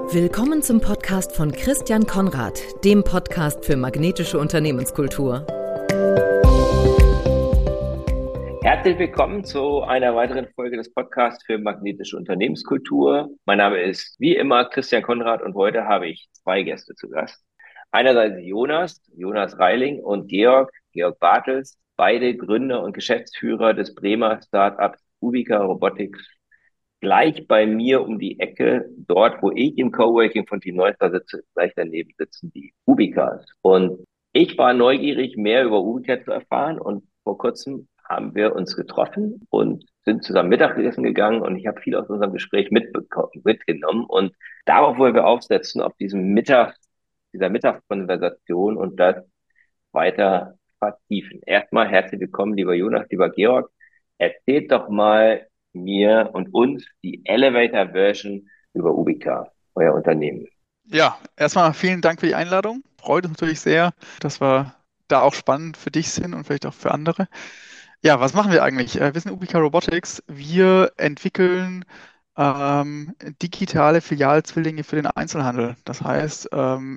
Willkommen zum Podcast von Christian Konrad, dem Podcast für magnetische Unternehmenskultur. Herzlich willkommen zu einer weiteren Folge des Podcasts für magnetische Unternehmenskultur. Mein Name ist wie immer Christian Konrad und heute habe ich zwei Gäste zu Gast. Einerseits Jonas Reiling und Georg Bartels, beide Gründer und Geschäftsführer des Bremer Startups Ubica Robotics, gleich bei mir um die Ecke, dort wo ich im Coworking von Team Neustar sitze, gleich daneben sitzen die Ubicas. Und ich war neugierig, mehr über Ubica zu erfahren und vor kurzem haben wir uns getroffen und sind zusammen Mittagessen gegangen und ich habe viel aus unserem Gespräch mitgenommen und darauf wollen wir aufsetzen, auf dieser Mittagskonversation und das weiter vertiefen. Erstmal herzlich willkommen, lieber Jonas, lieber Georg. Erzählt doch mal mir und uns die Elevator-Version über Ubica, euer Unternehmen. Ja, erstmal vielen Dank für die Einladung. Freut uns natürlich sehr, dass wir da auch spannend für dich sind und vielleicht auch für andere. Ja, was machen wir eigentlich? Wir sind Ubica Robotics. Wir entwickeln digitale Filialzwillinge für den Einzelhandel. Das heißt,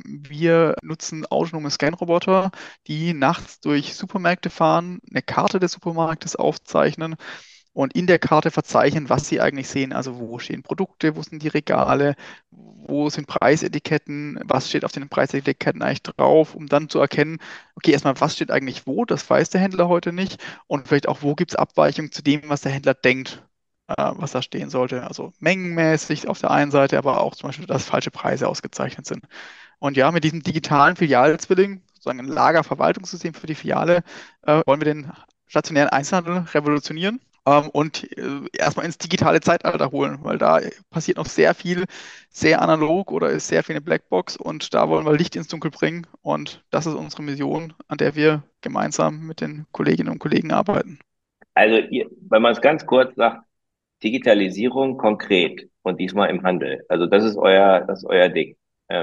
wir nutzen autonome Scanroboter, die nachts durch Supermärkte fahren, eine Karte des Supermarktes aufzeichnen und in der Karte verzeichnen, was Sie eigentlich sehen. Also wo stehen Produkte, wo sind die Regale, wo sind Preisetiketten, was steht auf den Preisetiketten eigentlich drauf, um dann zu erkennen, okay, erstmal, was steht eigentlich wo, das weiß der Händler heute nicht und vielleicht auch, wo gibt es Abweichungen zu dem, was der Händler denkt, was da stehen sollte. Also mengenmäßig auf der einen Seite, aber auch zum Beispiel, dass falsche Preise ausgezeichnet sind. Und ja, mit diesem digitalen Filialzwilling, sozusagen ein Lagerverwaltungssystem für die Filiale, wollen wir den stationären Einzelhandel revolutionieren und erstmal ins digitale Zeitalter holen, weil da passiert noch sehr viel, sehr analog oder ist sehr viel eine Blackbox und da wollen wir Licht ins Dunkel bringen und das ist unsere Mission, an der wir gemeinsam mit den Kolleginnen und Kollegen arbeiten. Also wenn man es ganz kurz sagt, Digitalisierung konkret und diesmal im Handel. Also das ist euer Ding.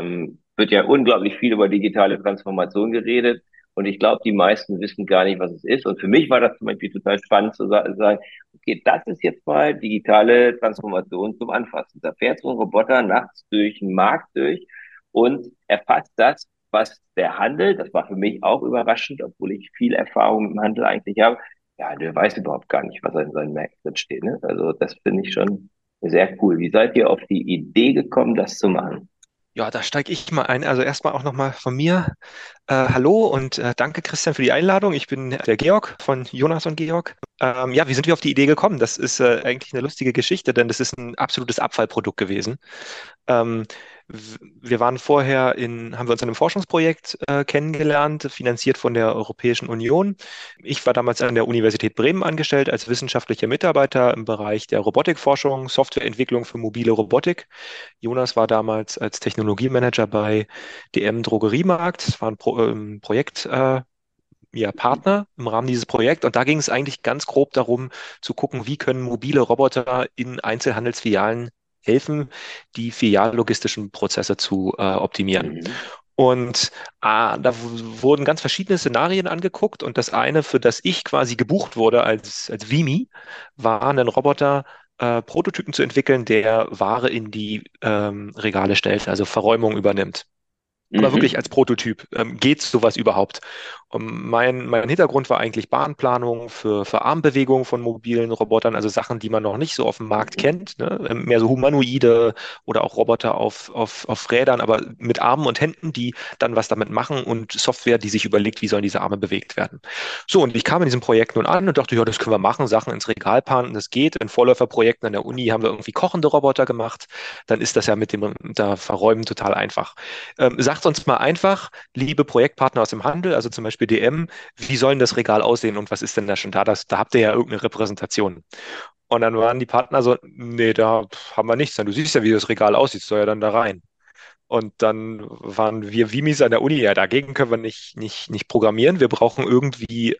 Wird ja unglaublich viel über digitale Transformation geredet und ich glaube, die meisten wissen gar nicht, was es ist. Und für mich war das zum Beispiel total spannend zu sagen, okay, das ist jetzt mal digitale Transformation zum Anfassen. Da fährt so ein Roboter nachts durch den Markt durch und erfasst das, was der Handel, das war für mich auch überraschend, obwohl ich viel Erfahrung im Handel eigentlich habe, ja, der weiß überhaupt gar nicht, was in seinen Märkten drin steht, ne? Also das finde ich schon sehr cool. Wie seid ihr auf die Idee gekommen, das zu machen? Ja, da steige ich mal ein. Also erstmal auch nochmal von mir. Hallo und danke Christian für die Einladung. Ich bin der Georg von Jonas und Georg. Ja, wie sind wir auf die Idee gekommen? Das ist eigentlich eine lustige Geschichte, denn das ist ein absolutes Abfallprodukt gewesen. Ähm, Wir waren haben wir uns in einem Forschungsprojekt kennengelernt, finanziert von der Europäischen Union. Ich war damals an der Universität Bremen angestellt als wissenschaftlicher Mitarbeiter im Bereich der Robotikforschung, Softwareentwicklung für mobile Robotik. Jonas war damals als Technologiemanager bei DM Drogeriemarkt. Es war ein Projekt, ja, Partner im Rahmen dieses Projekts. Und da ging es eigentlich ganz grob darum, zu gucken, wie können mobile Roboter in Einzelhandelsfilialen helfen, die filiallogistischen Prozesse zu optimieren. Mhm. Und da wurden ganz verschiedene Szenarien angeguckt. Und das eine, für das ich quasi gebucht wurde als Vimi, war ein Roboter, Prototypen zu entwickeln, der Ware in die Regale stellt, also Verräumung übernimmt. Aber wirklich Mhm. als Prototyp. Geht sowas überhaupt? Mein Hintergrund war eigentlich Bahnplanung für Armbewegungen von mobilen Robotern, also Sachen, die man noch nicht so auf dem Markt Mhm. kennt. Ne? Mehr so Humanoide oder auch Roboter auf Rädern, aber mit Armen und Händen, die dann was damit machen und Software, die sich überlegt, wie sollen diese Arme bewegt werden. So, und ich kam in diesem Projekt nun an und dachte, ja, das können wir machen, Sachen ins Regal paaren, das geht. In Vorläuferprojekten an der Uni haben wir irgendwie kochende Roboter gemacht. Dann ist das ja mit dem da Verräumen total einfach. Sagt uns mal einfach, liebe Projektpartner aus dem Handel, also zum Beispiel DM, wie soll denn das Regal aussehen und was ist denn da schon da? Da habt ihr ja irgendeine Repräsentation. Und dann waren die Partner so, nee, da haben wir nichts. Du siehst ja, wie das Regal aussieht, soll ja dann da rein. Und dann waren wir Vimis an der Uni, ja, dagegen können wir nicht programmieren. Wir brauchen irgendwie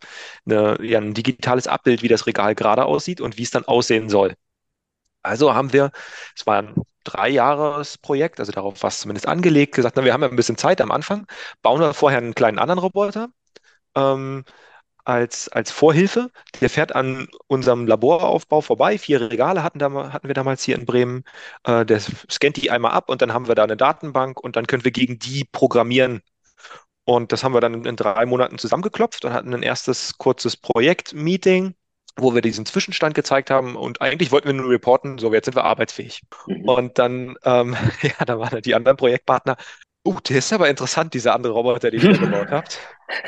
ja, ein digitales Abbild, wie das Regal gerade aussieht und wie es dann aussehen soll. Also haben wir, es war ein 3-Jahres-Projekt, also darauf war es zumindest angelegt, gesagt, na, wir haben ja ein bisschen Zeit am Anfang, bauen wir vorher einen kleinen anderen Roboter, ähm, als Vorhilfe. Der fährt an unserem Laboraufbau vorbei. 4 Regale hatten wir damals hier in Bremen. Der scannt die einmal ab und dann haben wir da eine Datenbank und dann können wir gegen die programmieren. Und das haben wir dann in 3 Monaten zusammengeklopft und hatten ein erstes kurzes Projekt-Meeting, wo wir diesen Zwischenstand gezeigt haben. Und eigentlich wollten wir nur reporten, so, jetzt sind wir arbeitsfähig. Mhm. Und dann, ja, da waren halt die anderen Projektpartner. Der ist aber interessant, dieser andere Roboter, den ihr da gebaut habt.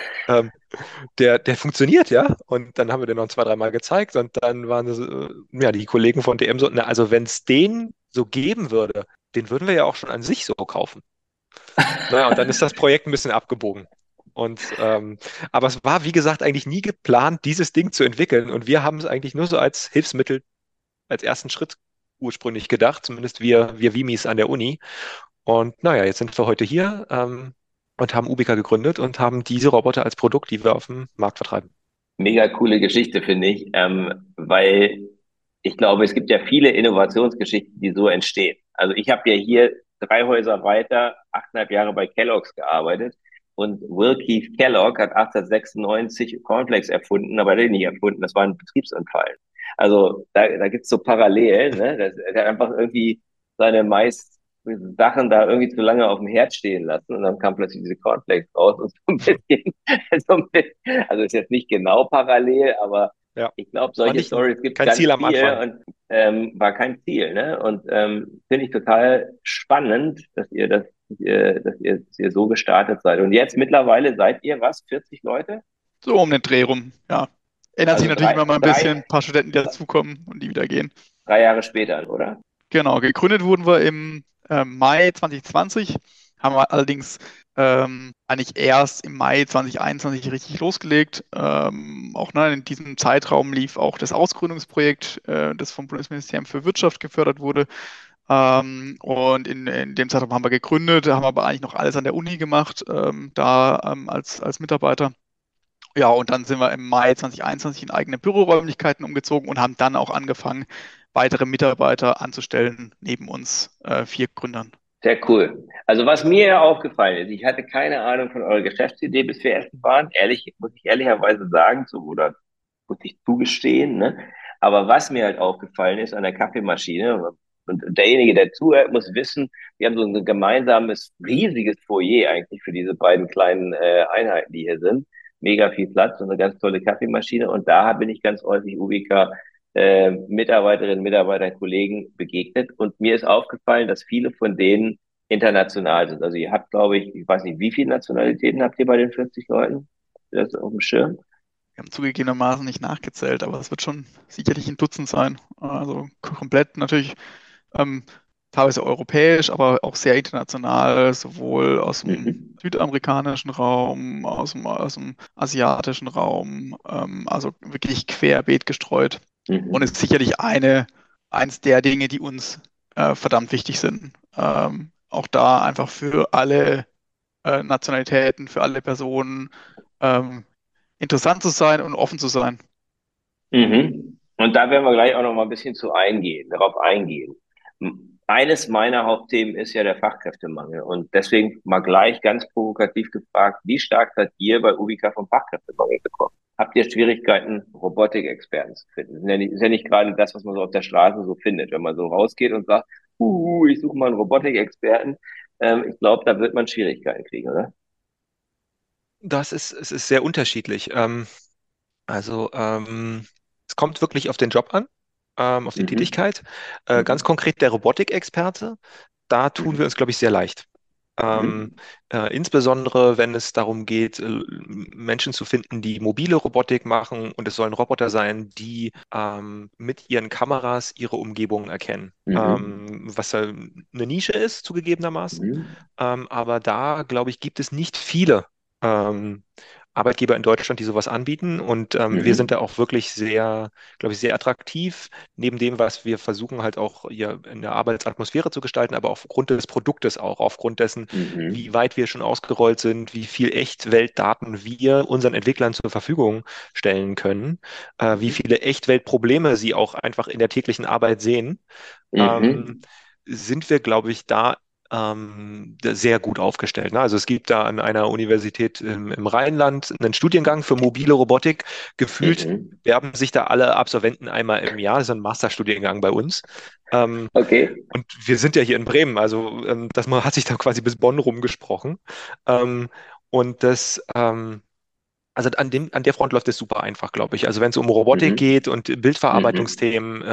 Der funktioniert, ja. Und dann haben wir den noch 2, 3 Mal gezeigt und dann waren ja, die Kollegen von DM so, na, also wenn es den so geben würde, den würden wir ja auch schon an sich so kaufen. Naja, und dann ist das Projekt ein bisschen abgebogen. Aber es war, wie gesagt, eigentlich nie geplant, dieses Ding zu entwickeln. Und wir haben es eigentlich nur so als Hilfsmittel, als ersten Schritt ursprünglich gedacht, zumindest wir Vimis an der Uni. Und naja, jetzt sind wir heute hier und haben Ubica gegründet und haben diese Roboter als Produkt, die wir auf dem Markt vertreiben. Mega coole Geschichte, finde ich, weil ich glaube, es gibt ja viele Innovationsgeschichten, die so entstehen. Also ich habe ja hier 3 Häuser weiter 8,5 Jahre bei Kellogg's gearbeitet und Will Keith Kellogg hat 1896 Cornflakes erfunden, aber er hat ihn nicht erfunden, das war ein Betriebsunfall. Also da gibt's so Parallelen, ne? Er hat einfach irgendwie seine Sachen da irgendwie zu lange auf dem Herd stehen lassen und dann kam plötzlich diese Cornflakes raus und so ein bisschen, also ist jetzt nicht genau parallel, aber Ja, ich glaube, war solche nicht Stories gibt es kein ganz Ziel am viel Anfang. und war kein Ziel, ne? Und finde ich total spannend, dass ihr so gestartet seid. Und jetzt mittlerweile seid ihr was? 40 Leute? So um den Dreh rum, ja. Ändert sich Also natürlich immer mal ein bisschen, ein drei, paar Studenten, die dazukommen und die wieder gehen. 3 Jahre später, oder? Genau, gegründet wurden wir im Mai 2020, haben wir allerdings eigentlich erst im Mai 2021 richtig losgelegt. Auch in diesem Zeitraum lief auch das Ausgründungsprojekt, das vom Bundesministerium für Wirtschaft gefördert wurde. Und in dem Zeitraum haben wir gegründet, haben aber eigentlich noch alles an der Uni gemacht, als Mitarbeiter. Ja, und dann sind wir im Mai 2021 in eigene Büroräumlichkeiten umgezogen und haben dann auch angefangen, weitere Mitarbeiter anzustellen, neben uns 4 Gründern. Sehr cool. Also was mir ja aufgefallen ist, ich hatte keine Ahnung von eurer Geschäftsidee, bis wir essen waren. Ehrlich, muss ich ehrlicherweise sagen, so, oder muss ich zugestehen, ne? Aber was mir halt aufgefallen ist an der Kaffeemaschine, und derjenige, der zuhört, muss wissen, wir haben so ein gemeinsames, riesiges Foyer eigentlich für diese beiden kleinen Einheiten, die hier sind. Mega viel Platz und eine ganz tolle Kaffeemaschine. Und da bin ich ganz häufig Ubica Mitarbeiterinnen, Mitarbeitern, Kollegen begegnet. Und mir ist aufgefallen, dass viele von denen international sind. Also ihr habt, glaube ich weiß nicht, wie viele Nationalitäten habt ihr bei den 40 Leuten? Habt ihr das auf dem Schirm? Wir haben zugegebenermaßen nicht nachgezählt, aber es wird schon sicherlich ein Dutzend sein. Also komplett natürlich ähm, teilweise europäisch, aber auch sehr international, sowohl aus dem Mhm. südamerikanischen Raum, aus dem asiatischen Raum, also wirklich querbeet gestreut. Und Mhm. ist sicherlich eins der Dinge, die uns verdammt wichtig sind. Auch da einfach für alle Nationalitäten, für alle Personen ähm, interessant zu sein und offen zu sein. Mhm. Und da werden wir gleich auch noch mal ein bisschen darauf eingehen. Eines meiner Hauptthemen ist ja der Fachkräftemangel. Und deswegen mal gleich ganz provokativ gefragt, wie stark seid ihr bei Ubica vom Fachkräftemangel bekommen? Habt ihr Schwierigkeiten, Robotikexperten zu finden? Ist ja nicht gerade das, was man so auf der Straße so findet. Wenn man so rausgeht und sagt, ich suche mal einen Robotikexperten, ich glaube, da wird man Schwierigkeiten kriegen, oder? Es ist sehr unterschiedlich. Es kommt wirklich auf den Job an, auf die Mhm. Tätigkeit. Ganz Mhm. konkret der Robotikexperte, da tun wir Mhm. uns, glaube ich, sehr leicht. Ähm, Mhm. Insbesondere, wenn es darum geht, Menschen zu finden, die mobile Robotik machen und es sollen Roboter sein, die mit ihren Kameras ihre Umgebung erkennen. Mhm. Was ja eine Nische ist, zugegebenermaßen. Mhm. Aber da, glaube ich, gibt es nicht viele ähm, Arbeitgeber in Deutschland, die sowas anbieten. Und wir sind da Mhm. auch wirklich sehr, glaube ich, sehr attraktiv, neben dem, was wir versuchen halt auch hier in der Arbeitsatmosphäre zu gestalten, aber aufgrund des Produktes auch, aufgrund dessen, wie Mhm. weit wir schon ausgerollt sind, wie viel Echtweltdaten wir unseren Entwicklern zur Verfügung stellen können, wie Mhm. viele Echtweltprobleme sie auch einfach in der täglichen Arbeit sehen, ähm, Mhm. sind wir, glaube ich, da sehr gut aufgestellt. Ne? Also es gibt da an einer Universität im Rheinland einen Studiengang für mobile Robotik. Gefühlt Mhm. werben sich da alle Absolventen einmal im Jahr. Das ist ein Masterstudiengang bei uns. Ähm, Okay. und wir sind ja hier in Bremen, also hat sich da quasi bis Bonn rumgesprochen. Ähm, und das, also an der Front läuft es super einfach, glaube ich. Also wenn es um Robotik Mhm. geht und Mhm. Bildverarbeitungsthemen,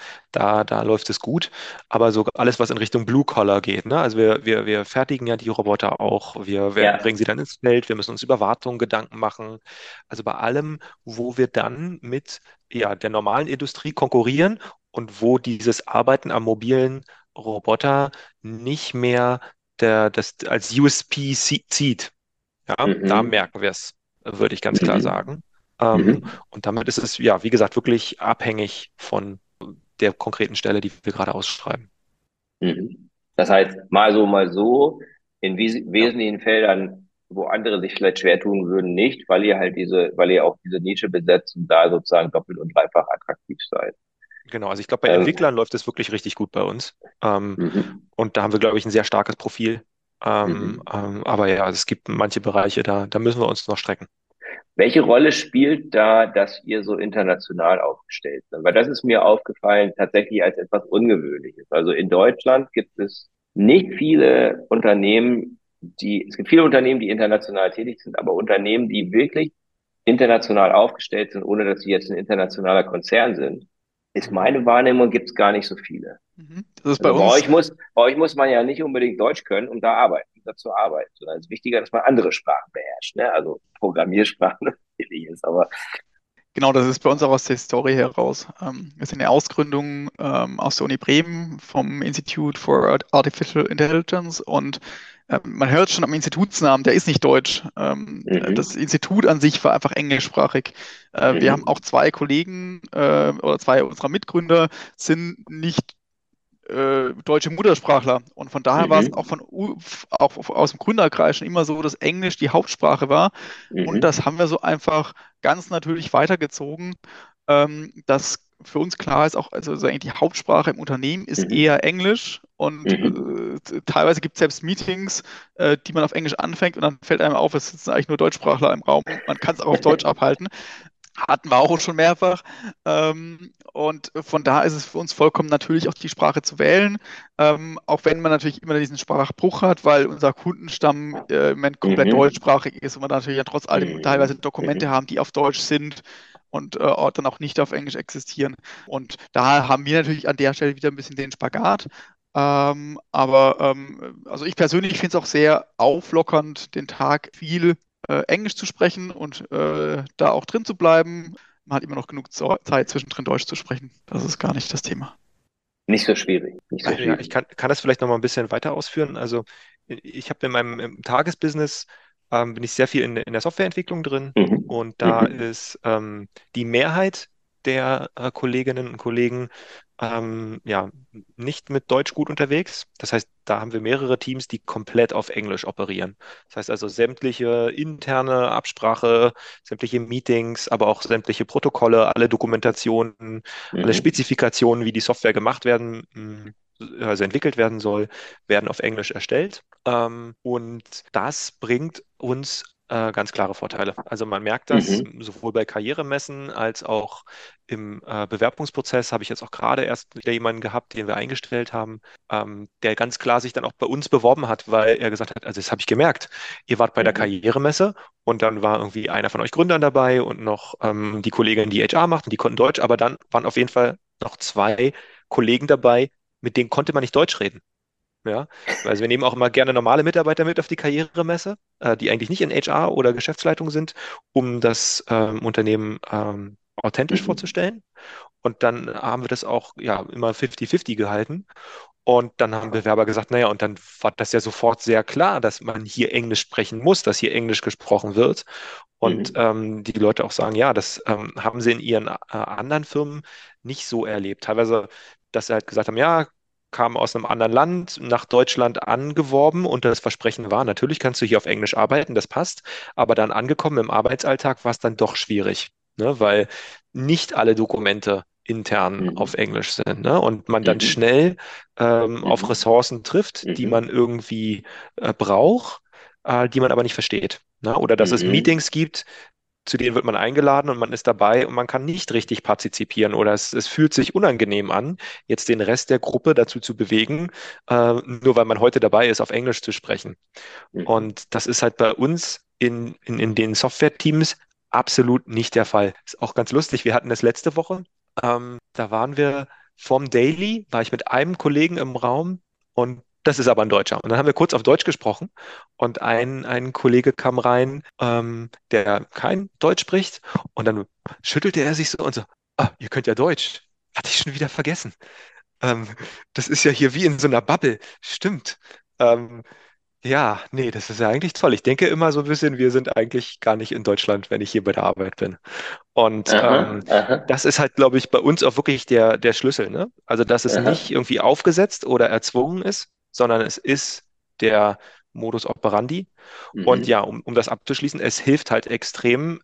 da läuft es gut. Aber so alles, was in Richtung Blue Collar geht, ne? Also wir fertigen ja die Roboter auch, wir Ja. bringen sie dann ins Feld, wir müssen uns über Wartung Gedanken machen. Also bei allem, wo wir dann mit ja, der normalen Industrie konkurrieren und wo dieses Arbeiten am mobilen Roboter nicht mehr das als USP zieht. Ja, da Mhm. merken wir es, würde ich ganz klar Mhm. sagen. Mhm. Und damit ist es, ja, wie gesagt, wirklich abhängig von der konkreten Stelle, die wir gerade ausschreiben. Mhm. Das heißt, mal so, in Ja, wesentlichen Feldern, wo andere sich vielleicht schwer tun würden, nicht, weil ihr auch diese Nische besetzt und da sozusagen doppelt und dreifach attraktiv seid. genau. Also ich glaube, bei Ähm, Entwicklern läuft es wirklich richtig gut bei uns. Ähm, mhm. und da haben wir, glaube ich, ein sehr starkes Profil. Mhm. Aber ja, es gibt manche Bereiche, da müssen wir uns noch strecken. Welche Rolle spielt da, dass ihr so international aufgestellt seid? Weil das ist mir aufgefallen tatsächlich als etwas Ungewöhnliches. Also in Deutschland gibt es nicht viele Unternehmen, es gibt viele Unternehmen, die international tätig sind, aber Unternehmen, die wirklich international aufgestellt sind, ohne dass sie jetzt ein internationaler Konzern sind, ist Mhm. meine Wahrnehmung, gibt es gar nicht so viele. Mhm. Das ist bei Also uns. bei euch muss man ja nicht unbedingt Deutsch können, da zu arbeiten, sondern es ist wichtiger, dass man andere Sprachen beherrscht, ne? Also Programmiersprachen und ähnliches. Aber Genau, das ist bei uns auch aus der Story heraus. Wir sind eine Ausgründung aus der Uni Bremen vom Institute for Artificial Intelligence und man hört schon am Institutsnamen, der ist nicht deutsch. Das mhm, Institut an sich war einfach englischsprachig. Wir haben auch mhm, zwei Kollegen oder zwei unserer Mitgründer sind nicht deutsche Muttersprachler. Und von daher war es auch mhm, auch aus dem Gründerkreis schon immer so, dass Englisch die Hauptsprache war. Und mhm, das haben wir so einfach ganz natürlich weitergezogen, dass für uns klar ist, auch also eigentlich die Hauptsprache im Unternehmen ist mhm, eher Englisch. Und mhm. teilweise gibt es selbst Meetings, die man auf Englisch anfängt und dann fällt einem auf, es sitzen eigentlich nur Deutschsprachler im Raum. Man kann es auch auf Deutsch abhalten. Hatten wir auch schon mehrfach. Und von da ist es für uns vollkommen natürlich, auch die Sprache zu wählen. Auch wenn man natürlich immer diesen Sprachbruch hat, weil unser Kundenstamm im Moment komplett Mhm, deutschsprachig ist und wir natürlich ja trotz allem teilweise mhm, Dokumente mhm, haben, die auf Deutsch sind und dann auch nicht auf Englisch existieren. Und da haben wir natürlich an der Stelle wieder ein bisschen den Spagat. Also ich persönlich finde es auch sehr auflockernd, den Tag viel Englisch zu sprechen und da auch drin zu bleiben. Man hat immer noch genug Zeit, zwischendrin Deutsch zu sprechen. Das ist gar nicht das Thema. Nicht so schwierig, nicht so Nein. Ja, ich schwierig. kann das vielleicht noch mal ein bisschen weiter ausführen. Also ich habe in meinem im Tagesbusiness bin ich sehr viel in der Softwareentwicklung drin Mhm, und da mhm, ist die Mehrheit der Kolleginnen und Kollegen ja nicht mit Deutsch gut unterwegs. Das heißt, da haben wir mehrere Teams, die komplett auf Englisch operieren. Das heißt also sämtliche interne Absprache, sämtliche Meetings, aber auch sämtliche Protokolle, alle Dokumentationen, alle mhm, Spezifikationen, wie die Software gemacht werden, also entwickelt werden soll, werden auf Englisch erstellt. Und das bringt uns ganz klare Vorteile. Also man merkt das mhm, sowohl bei Karrieremessen als auch im Bewerbungsprozess. Habe ich jetzt auch gerade erst wieder jemanden gehabt, den wir eingestellt haben, der ganz klar sich dann auch bei uns beworben hat, weil er gesagt hat, also das habe ich gemerkt, ihr wart bei der mhm, Karrieremesse und dann war irgendwie einer von euch Gründern dabei und noch die Kollegin, die HR macht und die konnten Deutsch, aber dann waren auf jeden Fall noch zwei Kollegen dabei, mit denen konnte man nicht Deutsch reden. Ja, also wir nehmen auch immer gerne normale Mitarbeiter mit auf die Karrieremesse, die eigentlich nicht in HR oder Geschäftsleitung sind, um das Unternehmen authentisch mhm, vorzustellen. Und dann haben wir das auch ja immer 50-50 gehalten. Und dann haben Bewerber gesagt, naja, und dann war das ja sofort sehr klar, dass man hier Englisch sprechen muss, dass hier Englisch gesprochen wird. Und mhm, die Leute auch sagen, ja, das haben sie in ihren anderen Firmen nicht so erlebt. Teilweise, dass sie halt gesagt haben, ja, kam aus einem anderen Land nach Deutschland angeworben und das Versprechen war, natürlich kannst du hier auf Englisch arbeiten, das passt, aber dann angekommen im Arbeitsalltag war es dann doch schwierig, ne, weil nicht alle Dokumente intern auf Mhm. Englisch sind, ne? Und man dann Mhm. schnell auf Mhm. Ressourcen trifft, die Mhm. man irgendwie braucht, die man aber nicht versteht. Ne? Oder dass es Mhm. Meetings gibt, zu denen wird man eingeladen und man ist dabei und man kann nicht richtig partizipieren oder es fühlt sich unangenehm an, jetzt den Rest der Gruppe dazu zu bewegen, nur weil man heute dabei ist, auf Englisch zu sprechen. Mhm. Und das ist halt bei uns in den Software-Teams absolut nicht der Fall. Ist auch ganz lustig. Wir hatten das letzte Woche. Da waren wir vom Daily, war ich mit einem Kollegen im Raum und das ist aber ein Deutscher. Und dann haben wir kurz auf Deutsch gesprochen und ein Kollege kam rein, der kein Deutsch spricht und dann schüttelte er sich so und so, ah, ihr könnt ja Deutsch. Hatte ich schon wieder vergessen. Ähm, Das ist ja hier wie in so einer Bubble. Stimmt. Ähm, ja, nee, das ist ja eigentlich toll. Ich denke immer so ein bisschen, wir sind eigentlich gar nicht in Deutschland, wenn ich hier bei der Arbeit bin. Und Aha. Aha. das ist halt, glaube ich, bei uns auch wirklich der Schlüssel, ne? Also, dass es Aha. nicht irgendwie aufgesetzt oder erzwungen ist, sondern es ist der Modus operandi. Und Mhm. ja, um das abzuschließen, es hilft halt extrem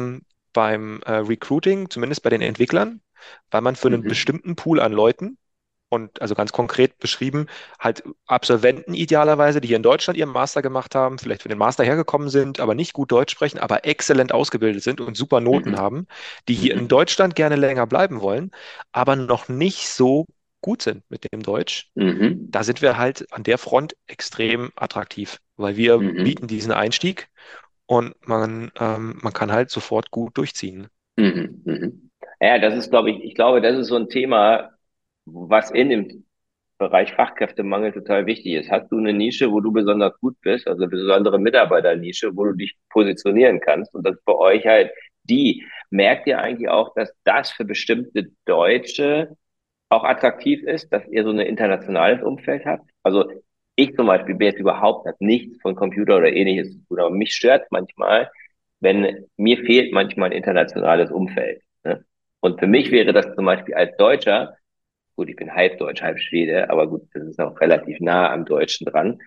beim Recruiting, zumindest bei den Entwicklern, weil man für einen Mhm. bestimmten Pool an Leuten und also ganz konkret beschrieben, halt Absolventen idealerweise, die hier in Deutschland ihren Master gemacht haben, vielleicht für den Master hergekommen sind, aber nicht gut Deutsch sprechen, aber exzellent ausgebildet sind und super Noten Mhm. haben, die hier in Mhm. Deutschland gerne länger bleiben wollen, aber noch nicht so gut sind mit dem Deutsch. Mhm. Da sind wir halt an der Front extrem attraktiv, weil wir Mhm. bieten diesen Einstieg und man kann halt sofort gut durchziehen. Mhm. Mhm. Ja, das ist, glaube ich glaube, das ist so ein Thema, was in dem Bereich Fachkräftemangel total wichtig ist. Hast du eine Nische, wo du besonders gut bist, also eine besondere Mitarbeiternische, wo du dich positionieren kannst? Und das ist bei euch halt die. Merkt ihr eigentlich auch, dass das für bestimmte Deutsche auch attraktiv ist, dass ihr so ein internationales Umfeld habt? Also ich zum Beispiel bin jetzt überhaupt hat nichts von Computer oder ähnliches zu tun, aber mich stört manchmal, wenn mir fehlt manchmal ein internationales Umfeld. Ne? Und für mich wäre das zum Beispiel als Deutscher, gut, ich bin halb Deutsch, halb Schwede, aber gut, das ist auch relativ nah am Deutschen dran.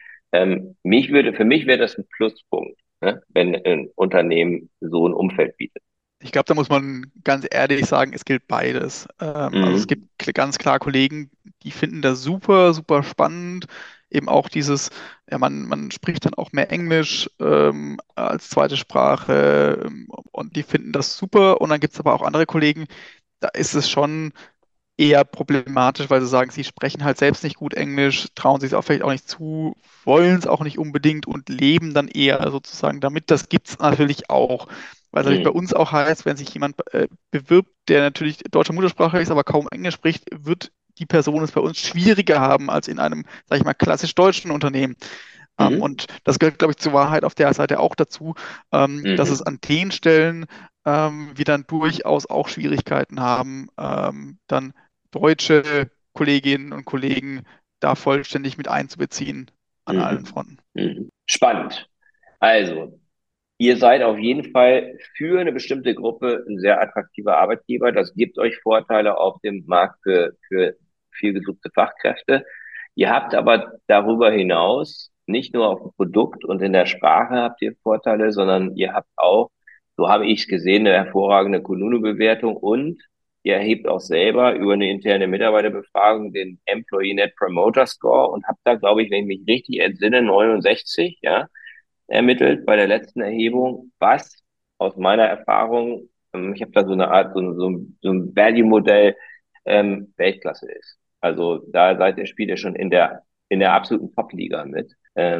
Für mich wäre das ein Pluspunkt, ne? Wenn ein Unternehmen so ein Umfeld bietet. Ich glaube, da muss man ganz ehrlich sagen, es gilt beides. Also es gibt Mhm. ganz klar Kollegen, die finden das super, super spannend. Eben auch dieses, ja, man spricht dann auch mehr Englisch als zweite Sprache und die finden das super. Und dann gibt es aber auch andere Kollegen, da ist es schon eher problematisch, weil sie sagen, sie sprechen halt selbst nicht gut Englisch, trauen sich es auch vielleicht auch nicht zu, wollen es auch nicht unbedingt und leben dann eher sozusagen damit. Das gibt es natürlich auch. Weil es natürlich bei Mhm. uns auch heißt, wenn sich jemand bewirbt, der natürlich deutsche Muttersprache ist, aber kaum Englisch spricht, wird die Person es bei uns schwieriger haben als in einem, sag ich mal, klassisch deutschen Unternehmen. Mhm. Und das gehört, glaube ich, zur Wahrheit auf der Seite auch dazu, dass es Mhm. an den Stellen wir dann durchaus auch Schwierigkeiten haben, dann deutsche Kolleginnen und Kollegen da vollständig mit einzubeziehen an allen Mhm. Fronten. Mhm. Spannend. Also, ihr seid auf jeden Fall für eine bestimmte Gruppe ein sehr attraktiver Arbeitgeber. Das gibt euch Vorteile auf dem Markt für viel gesuchte Fachkräfte. Ihr habt aber darüber hinaus nicht nur auf dem Produkt und in der Sprache habt ihr Vorteile, sondern ihr habt auch, so habe ich es gesehen, eine hervorragende Kununu-Bewertung und ihr erhebt auch selber über eine interne Mitarbeiterbefragung den Employee Net Promoter Score und habt da, glaube ich, wenn ich mich richtig entsinne, 69, ja, ermittelt bei der letzten Erhebung, was aus meiner Erfahrung, ich habe da so eine Art, so ein Value-Modell, Weltklasse ist. Also da seid ihr, spielt ihr schon in der absoluten Top-Liga mit.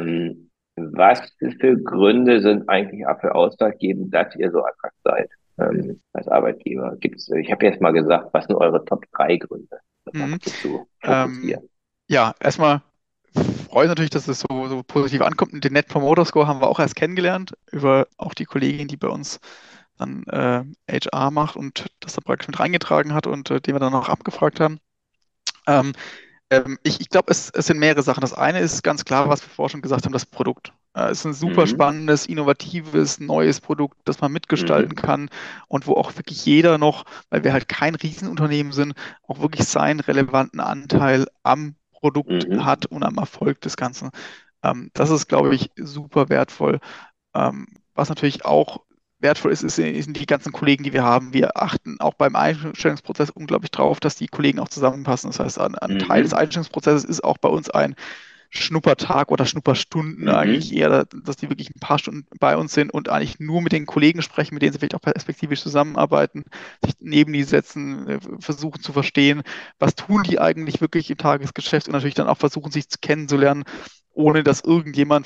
Was für Gründe sind eigentlich dafür ausschlaggebend, dass ihr so attraktiv seid, als Arbeitgeber? Ich habe jetzt mal gesagt, was sind eure Top 3 Gründe, das mal Mhm. kurz zu Ähm, fokussieren? ja, erstmal freut natürlich, dass es so positiv ankommt. Und den Net Promoter Score haben wir auch erst kennengelernt über auch die Kollegin, die bei uns dann HR macht und das dann praktisch mit reingetragen hat und den wir dann auch abgefragt haben. Ähm, ich glaube, es sind mehrere Sachen. Das eine ist ganz klar, was wir vorher schon gesagt haben, das Produkt. Es ist ein super Mhm. spannendes, innovatives, neues Produkt, das man mitgestalten Mhm. kann und wo auch wirklich jeder noch, weil wir halt kein Riesenunternehmen sind, auch wirklich seinen relevanten Anteil am Produkt Mhm. hat und am Erfolg des Ganzen. Das ist, glaube ich, super wertvoll. Was natürlich auch wertvoll ist, sind die ganzen Kollegen, die wir haben. Wir achten auch beim Einstellungsprozess unglaublich drauf, dass die Kollegen auch zusammenpassen. Das heißt, ein Teil des Mhm. Einstellungsprozesses ist auch bei uns ein Schnuppertag oder Schnupperstunden eigentlich Mhm. eher, dass die wirklich ein paar Stunden bei uns sind und eigentlich nur mit den Kollegen sprechen, mit denen sie vielleicht auch perspektivisch zusammenarbeiten, sich neben die setzen, versuchen zu verstehen, was tun die eigentlich wirklich im Tagesgeschäft und natürlich dann auch versuchen, sich kennenzulernen, ohne dass irgendjemand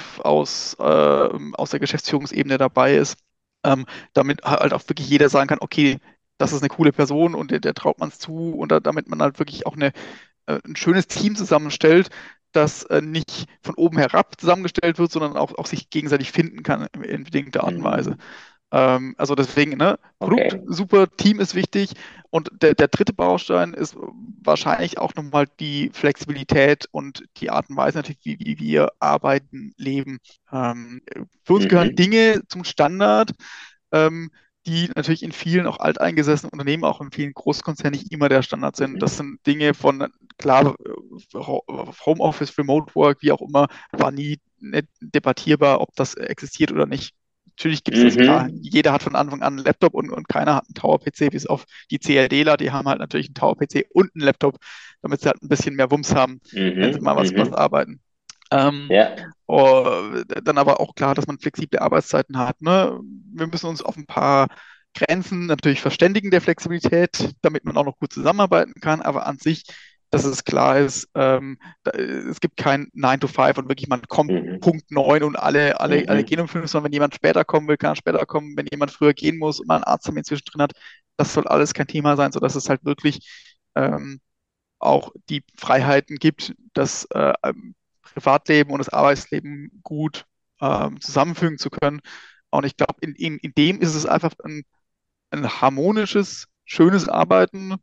aus der Geschäftsführungsebene dabei ist, damit halt auch wirklich jeder sagen kann, okay, das ist eine coole Person und der traut man es zu und damit man halt wirklich auch ein schönes Team zusammenstellt, das nicht von oben herab zusammengestellt wird, sondern auch sich gegenseitig finden kann in bedingter Art und Weise. Mhm. Also deswegen, ne, Produkt Okay. super, Team ist wichtig und der dritte Baustein ist wahrscheinlich auch nochmal die Flexibilität und die Art und Weise natürlich, wie wir arbeiten, leben. Für uns gehören Mhm. Dinge zum Standard, ähm, die natürlich in vielen auch alteingesessenen Unternehmen, auch in vielen Großkonzernen nicht immer der Standard sind. Das Mhm. sind Dinge von, klar, Homeoffice, Remote Work, wie auch immer, war nie nicht debattierbar, ob das existiert oder nicht. Natürlich gibt es das, klar. Mhm. Jeder hat von Anfang an einen Laptop und keiner hat einen Tower-PC, bis auf die CADler, die haben halt natürlich einen Tower-PC und einen Laptop, damit sie halt ein bisschen mehr Wumms haben, wenn sie Mhm. mal was Mhm. arbeiten. Ähm, Ja. Dann aber auch klar, dass man flexible Arbeitszeiten hat. Ne? Wir müssen uns auf ein paar Grenzen natürlich verständigen der Flexibilität, damit man auch noch gut zusammenarbeiten kann. Aber an sich, dass es klar ist, es gibt kein 9 to 5 und wirklich man kommt Mhm. Punkt 9 und alle gehen Mhm. um 5, sondern wenn jemand später kommen will, kann er später kommen. Wenn jemand früher gehen muss und man einen Arzttermin zwischendrin hat, das soll alles kein Thema sein, sodass es halt wirklich ähm, auch die Freiheiten gibt, das Privatleben und das Arbeitsleben gut zusammenfügen zu können. Und ich glaube, in dem ist es einfach ein harmonisches, schönes Arbeiten,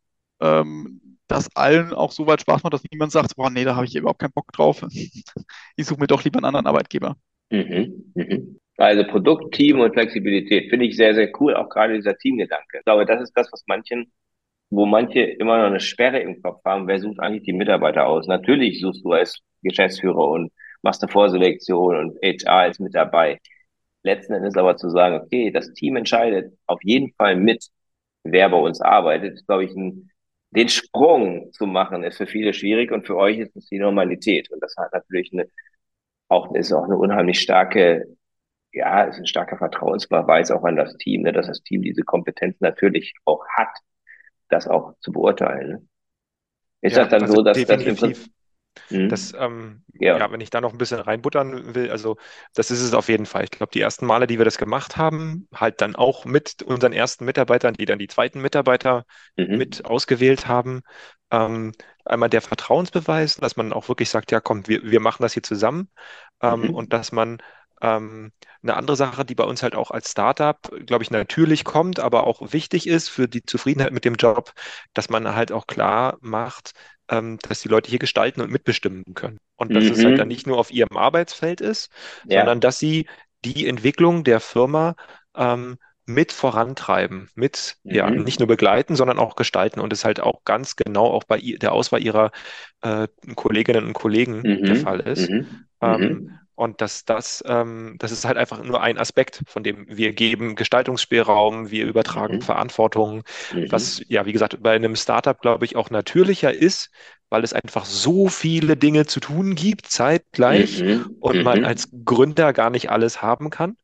das allen auch so weit Spaß macht, dass niemand sagt, boah, nee, da habe ich überhaupt keinen Bock drauf. Ich suche mir doch lieber einen anderen Arbeitgeber. Mhm. Mhm. Also Produkt, Team und Flexibilität finde ich sehr, sehr cool. Auch gerade dieser Teamgedanke. Ich glaube, das ist das, wo manche immer noch eine Sperre im Kopf haben. Wer sucht eigentlich die Mitarbeiter aus? Natürlich suchst du als Geschäftsführer und machst eine Vorselektion und HR ist mit dabei. Letzten Endes aber zu sagen, okay, das Team entscheidet auf jeden Fall mit, wer bei uns arbeitet, ist, glaube ich, den Sprung zu machen, ist für viele schwierig und für euch ist es die Normalität. Und das hat natürlich ist auch eine unheimlich starke, ja, ist ein starker Vertrauensbeweis auch an das Team, ne, dass das Team diese Kompetenz natürlich auch hat, das auch zu beurteilen. Ne? Ist das Ja, dann also so, dass das im definitiv. Prinzip, Das, hm, ja, ja, wenn ich da noch ein bisschen reinbuttern will, also das ist es auf jeden Fall. Ich glaube, die ersten Male, die wir das gemacht haben, halt dann auch mit unseren ersten Mitarbeitern, die dann die zweiten Mitarbeiter mhm, mit ausgewählt haben. Ähm, Einmal der Vertrauensbeweis, dass man auch wirklich sagt, ja, komm, wir machen das hier zusammen. Und mhm, dass man eine andere Sache, die bei uns halt auch als Startup, glaube ich, natürlich kommt, aber auch wichtig ist für die Zufriedenheit mit dem Job, dass man halt auch klar macht, dass die Leute hier gestalten und mitbestimmen können. Und dass es halt dann nicht mhm, nur auf ihrem Arbeitsfeld ist, sondern ja, dass sie die Entwicklung der Firma mit vorantreiben, mit, ja, nicht mhm, nur begleiten, sondern auch gestalten und es halt auch ganz genau auch bei der Auswahl ihrer Kolleginnen und Kollegen der Fall mhm, ist. mhm, Ähm, mhm, und das ist halt einfach nur ein Aspekt, von dem wir geben Gestaltungsspielraum, wir übertragen mhm, Verantwortung, was mhm, ja, wie gesagt, bei einem Startup, glaube ich, auch natürlicher ist, weil es einfach so viele Dinge zu tun gibt, zeitgleich, mhm, und man als mhm, Gründer gar nicht alles haben kann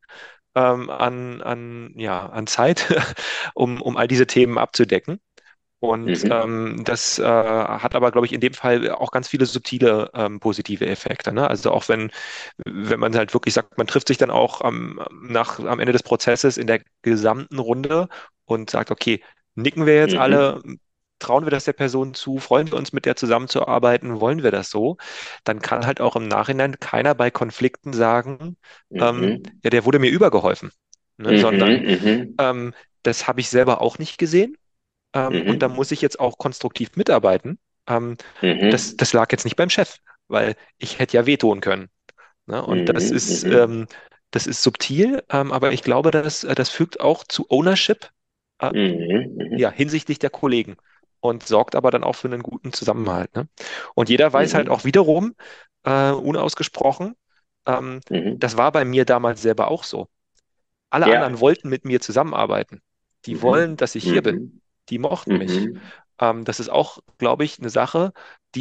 an Zeit, um all diese Themen abzudecken. Und mhm, das hat aber, glaube ich, in dem Fall auch ganz viele subtile positive Effekte. Ne? Also auch wenn man halt wirklich sagt, man trifft sich dann auch am Ende des Prozesses in der gesamten Runde und sagt, okay, nicken wir jetzt alle, mhm, trauen wir das der Person zu, freuen wir uns mit der zusammenzuarbeiten, wollen wir das so, dann kann halt auch im Nachhinein keiner bei Konflikten sagen, mhm, ja, der wurde mir übergeholfen. Ne? Sondern mhm, mhm, ähm, das habe ich selber auch nicht gesehen und da mhm, muss ich jetzt auch konstruktiv mitarbeiten. Ähm, mhm, das lag jetzt nicht beim Chef, weil ich hätte ja wehtun können. Ne? Und mhm, mhm, das ist subtil, aber ich glaube, das fügt auch zu Ownership, äh, mhm, ja, mhm, hinsichtlich der Kollegen und sorgt aber dann auch für einen guten Zusammenhalt. Ne? Und jeder weiß halt auch mhm, wiederum, unausgesprochen, ähm, mhm, das war bei mir damals selber auch so. Alle Ja. anderen wollten mit mir zusammenarbeiten. Die wollen, Mhm. dass ich hier bin. Mhm. Die mochten mich. Mhm. Das ist auch, glaube ich, eine Sache,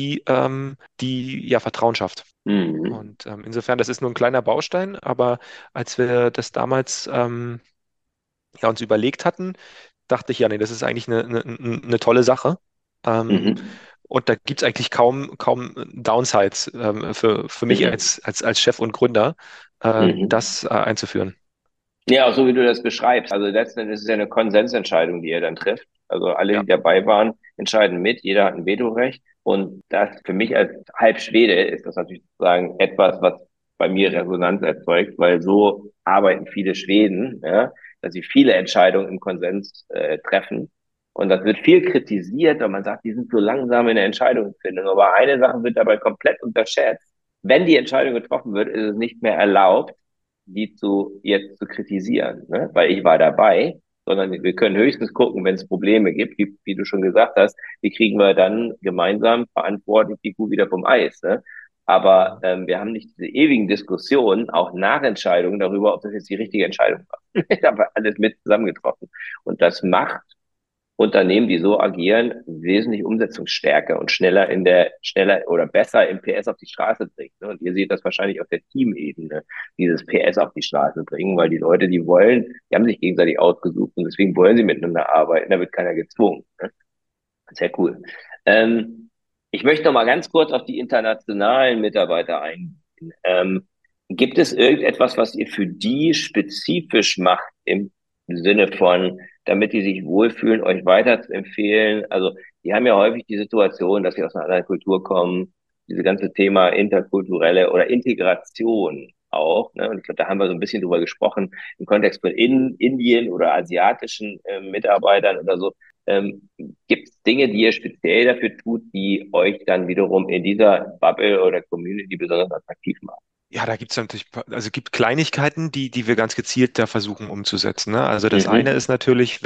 die ja Vertrauen schafft. Mhm. Und insofern, das ist nur ein kleiner Baustein, aber als wir das damals ja, uns überlegt hatten, dachte ich, ja, nee, das ist eigentlich eine tolle Sache. Ähm, Mhm. und da gibt es eigentlich kaum Downsides für mich Mhm. als Chef und Gründer, Mhm. das einzuführen. Ja, auch so wie du das beschreibst. Also letzten Endes ist es ja eine Konsensentscheidung, die ihr dann trifft. Also alle, Ja. die dabei waren, entscheiden mit. Jeder hat ein Vetorecht. Und das für mich als Halbschwede ist das natürlich sozusagen etwas, was bei mir Resonanz erzeugt, weil so arbeiten viele Schweden, ja, dass sie viele Entscheidungen im Konsens treffen. Und das wird viel kritisiert, weil man sagt, die sind so langsam in der Entscheidungsfindung. Aber eine Sache wird dabei komplett unterschätzt. Wenn die Entscheidung getroffen wird, ist es nicht mehr erlaubt, die jetzt zu kritisieren, ne? Weil ich war dabei, sondern wir können höchstens gucken, wenn es Probleme gibt, wie du schon gesagt hast, wie kriegen wir dann gemeinsam verantwortlich die Kuh wieder vom Eis, ne? Aber Mhm. wir haben nicht diese ewigen Diskussionen, auch nach Entscheidungen darüber, ob das jetzt die richtige Entscheidung war. Da war alles mit zusammengetroffen. Und das macht Unternehmen, die so agieren, wesentlich umsetzungsstärker und schneller oder besser im PS auf die Straße bringen. Ne? Und ihr seht das wahrscheinlich auf der Teamebene, dieses PS auf die Straße bringen, weil die Leute, die haben sich gegenseitig ausgesucht und deswegen wollen sie miteinander arbeiten, da wird keiner gezwungen. Ne? Sehr cool. Ähm, Ich möchte noch mal ganz kurz auf die internationalen Mitarbeiter eingehen. Gibt es irgendetwas, was ihr für die spezifisch macht im Sinne von, damit die sich wohlfühlen, euch weiter zu empfehlen? Also, die haben ja häufig die Situation, dass sie aus einer anderen Kultur kommen, diese ganze Thema interkulturelle oder Integration auch, ne? Und ich glaube, da haben wir so ein bisschen drüber gesprochen im Kontext von Indien oder asiatischen Mitarbeitern oder so. Ähm, Gibt es Dinge, die ihr speziell dafür tut, die euch dann wiederum in dieser Bubble oder Community besonders attraktiv machen? Ja, da gibt es natürlich, also gibt Kleinigkeiten, die wir ganz gezielt da versuchen umzusetzen. Ne? Also das eine ist Mhm. natürlich,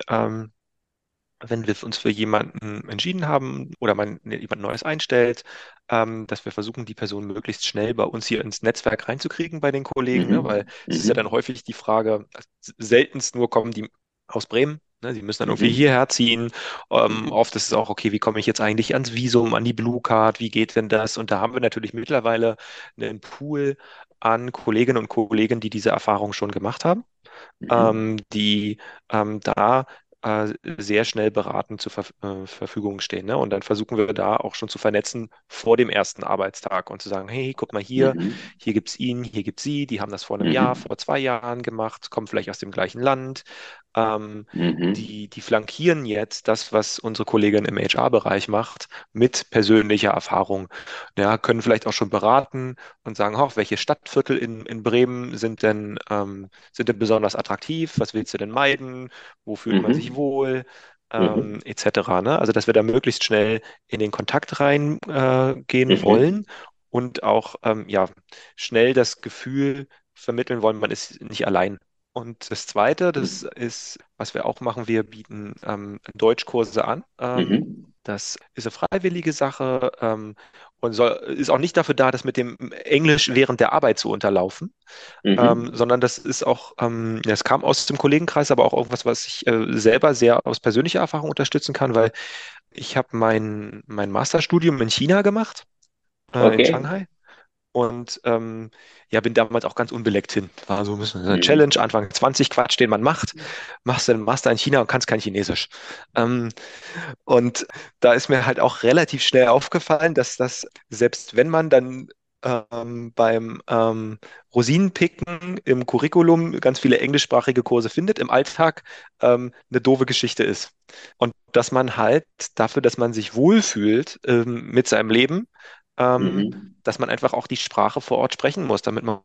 wenn wir uns für jemanden entschieden haben oder man jemand Neues einstellt, dass wir versuchen, die Person möglichst schnell bei uns hier ins Netzwerk reinzukriegen bei den Kollegen, ne? Weil Mhm. es ist ja dann Mhm. häufig die Frage, seltenst nur kommen die aus Bremen. Ne? Sie müssen dann irgendwie Mhm. hierher ziehen. Mhm. Oft ist es auch, okay, wie komme ich jetzt eigentlich ans Visum, an die Blue Card, wie geht denn das? Und da haben wir natürlich mittlerweile einen Pool an Kolleginnen und Kollegen, die diese Erfahrung schon gemacht haben, Mhm. die da sehr schnell beratend zur Verfügung stehen. Ne? Und dann versuchen wir da auch schon zu vernetzen vor dem ersten Arbeitstag und zu sagen, hey, guck mal Mhm. hier gibt es ihn, hier gibt es sie, die haben das vor einem Jahr, Mhm. vor 2 Jahren gemacht, kommen vielleicht aus dem gleichen Land. Ähm, Mhm. die flankieren jetzt das, was unsere Kollegin im HR-Bereich macht, mit persönlicher Erfahrung. Ja, können vielleicht auch schon beraten und sagen, hoch, welche Stadtviertel in Bremen sind denn besonders attraktiv? Was willst du denn meiden? Wo fühlt man sich Mhm. wohl? Mhm. etc. Ne? Also, dass wir da möglichst schnell in den Kontakt reingehen gehen Mhm. wollen und auch ja, schnell das Gefühl vermitteln wollen, man ist nicht allein. Und das Zweite, das Mhm. ist, was wir auch machen, wir bieten Deutschkurse an. Mhm. Das ist eine freiwillige Sache und ist auch nicht dafür da, das mit dem Englisch während der Arbeit zu unterlaufen, Mhm. sondern das ist auch, ja, es kam aus dem Kollegenkreis, aber auch irgendwas, was ich selber sehr aus persönlicher Erfahrung unterstützen kann, weil ich habe mein Masterstudium in China gemacht, in Okay. Shanghai. Und ja, bin damals auch ganz unbeleckt hin. War so ein bisschen eine Challenge, Mhm. Anfang 20 Quatsch, den man macht. Machst du einen Master in China und kannst kein Chinesisch. Ähm, und da ist mir halt auch relativ schnell aufgefallen, dass das, selbst wenn man dann beim Rosinenpicken im Curriculum ganz viele englischsprachige Kurse findet, im Alltag eine doofe Geschichte ist. Und dass man halt dafür, dass man sich wohlfühlt mit seinem Leben, ähm, Mhm. dass man einfach auch die Sprache vor Ort sprechen muss, damit man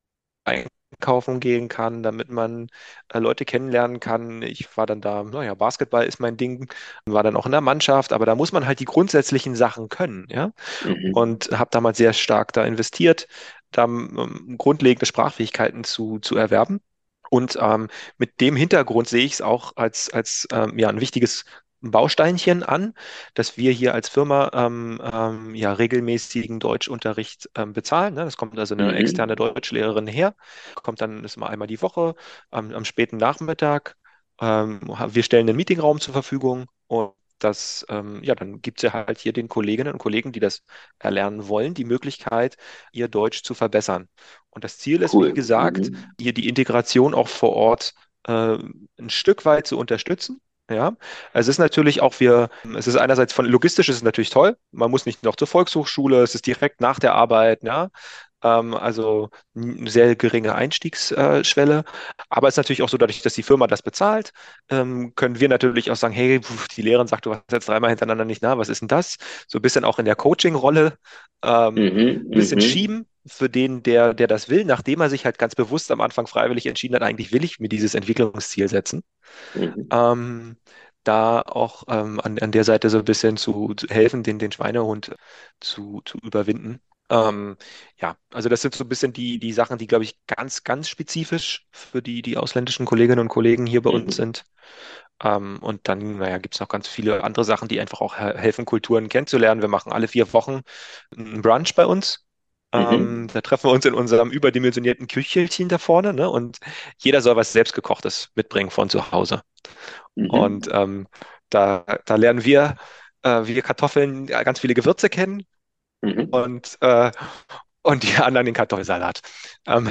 einkaufen gehen kann, damit man Leute kennenlernen kann. Ich war dann da, naja, Basketball ist mein Ding, war dann auch in der Mannschaft, aber da muss man halt die grundsätzlichen Sachen können, ja. Mhm. Und habe damals sehr stark da investiert, da grundlegende Sprachfähigkeiten zu erwerben. Und mit dem Hintergrund sehe ich es auch als ja, ein wichtiges ein Bausteinchen an, dass wir hier als Firma ja regelmäßigen Deutschunterricht bezahlen. Ne? Das kommt also eine externe Mhm. Deutschlehrerin her, kommt dann ist mal einmal die Woche am späten Nachmittag. Wir stellen einen Meetingraum zur Verfügung und ja, dann gibt es ja halt hier den Kolleginnen und Kollegen, die das erlernen wollen, die Möglichkeit, ihr Deutsch zu verbessern. Und das Ziel ist, wie Cool. gesagt, Mhm. hier die Integration auch vor Ort ein Stück weit zu unterstützen. Ja, also es ist natürlich auch es ist einerseits von logistisch ist es natürlich toll. Man muss nicht noch zur Volkshochschule, es ist direkt nach der Arbeit, ja. Also eine sehr geringe Einstiegsschwelle. Aber es ist natürlich auch so, dadurch, dass die Firma das bezahlt, können wir natürlich auch sagen, hey, die Lehrerin sagt, du warst jetzt dreimal hintereinander nicht da, was ist denn das? So ein bisschen auch in der Coaching-Rolle Mhm. ein bisschen Mhm. schieben für den, der das will, nachdem er sich halt ganz bewusst am Anfang freiwillig entschieden hat, eigentlich will ich mir dieses Entwicklungsziel setzen. Mhm. Ähm, Da auch an der Seite so ein bisschen zu helfen, den Schweinehund zu überwinden. Ja, also das sind so ein bisschen die Sachen, die, glaube ich, ganz spezifisch für die ausländischen Kolleginnen und Kollegen hier bei uns Mhm. sind. Und dann, naja, gibt es noch ganz viele andere Sachen, die einfach auch helfen, Kulturen kennenzulernen. Wir machen alle 4 Wochen einen Brunch bei uns. Mhm. Da treffen wir uns in unserem überdimensionierten Küchelchen da vorne, ne? Und jeder soll was selbstgekochtes mitbringen von zu Hause. Und Mhm. da lernen wir Kartoffeln, ganz viele Gewürze kennen Mhm. und die anderen den Kartoffelsalat. Ähm,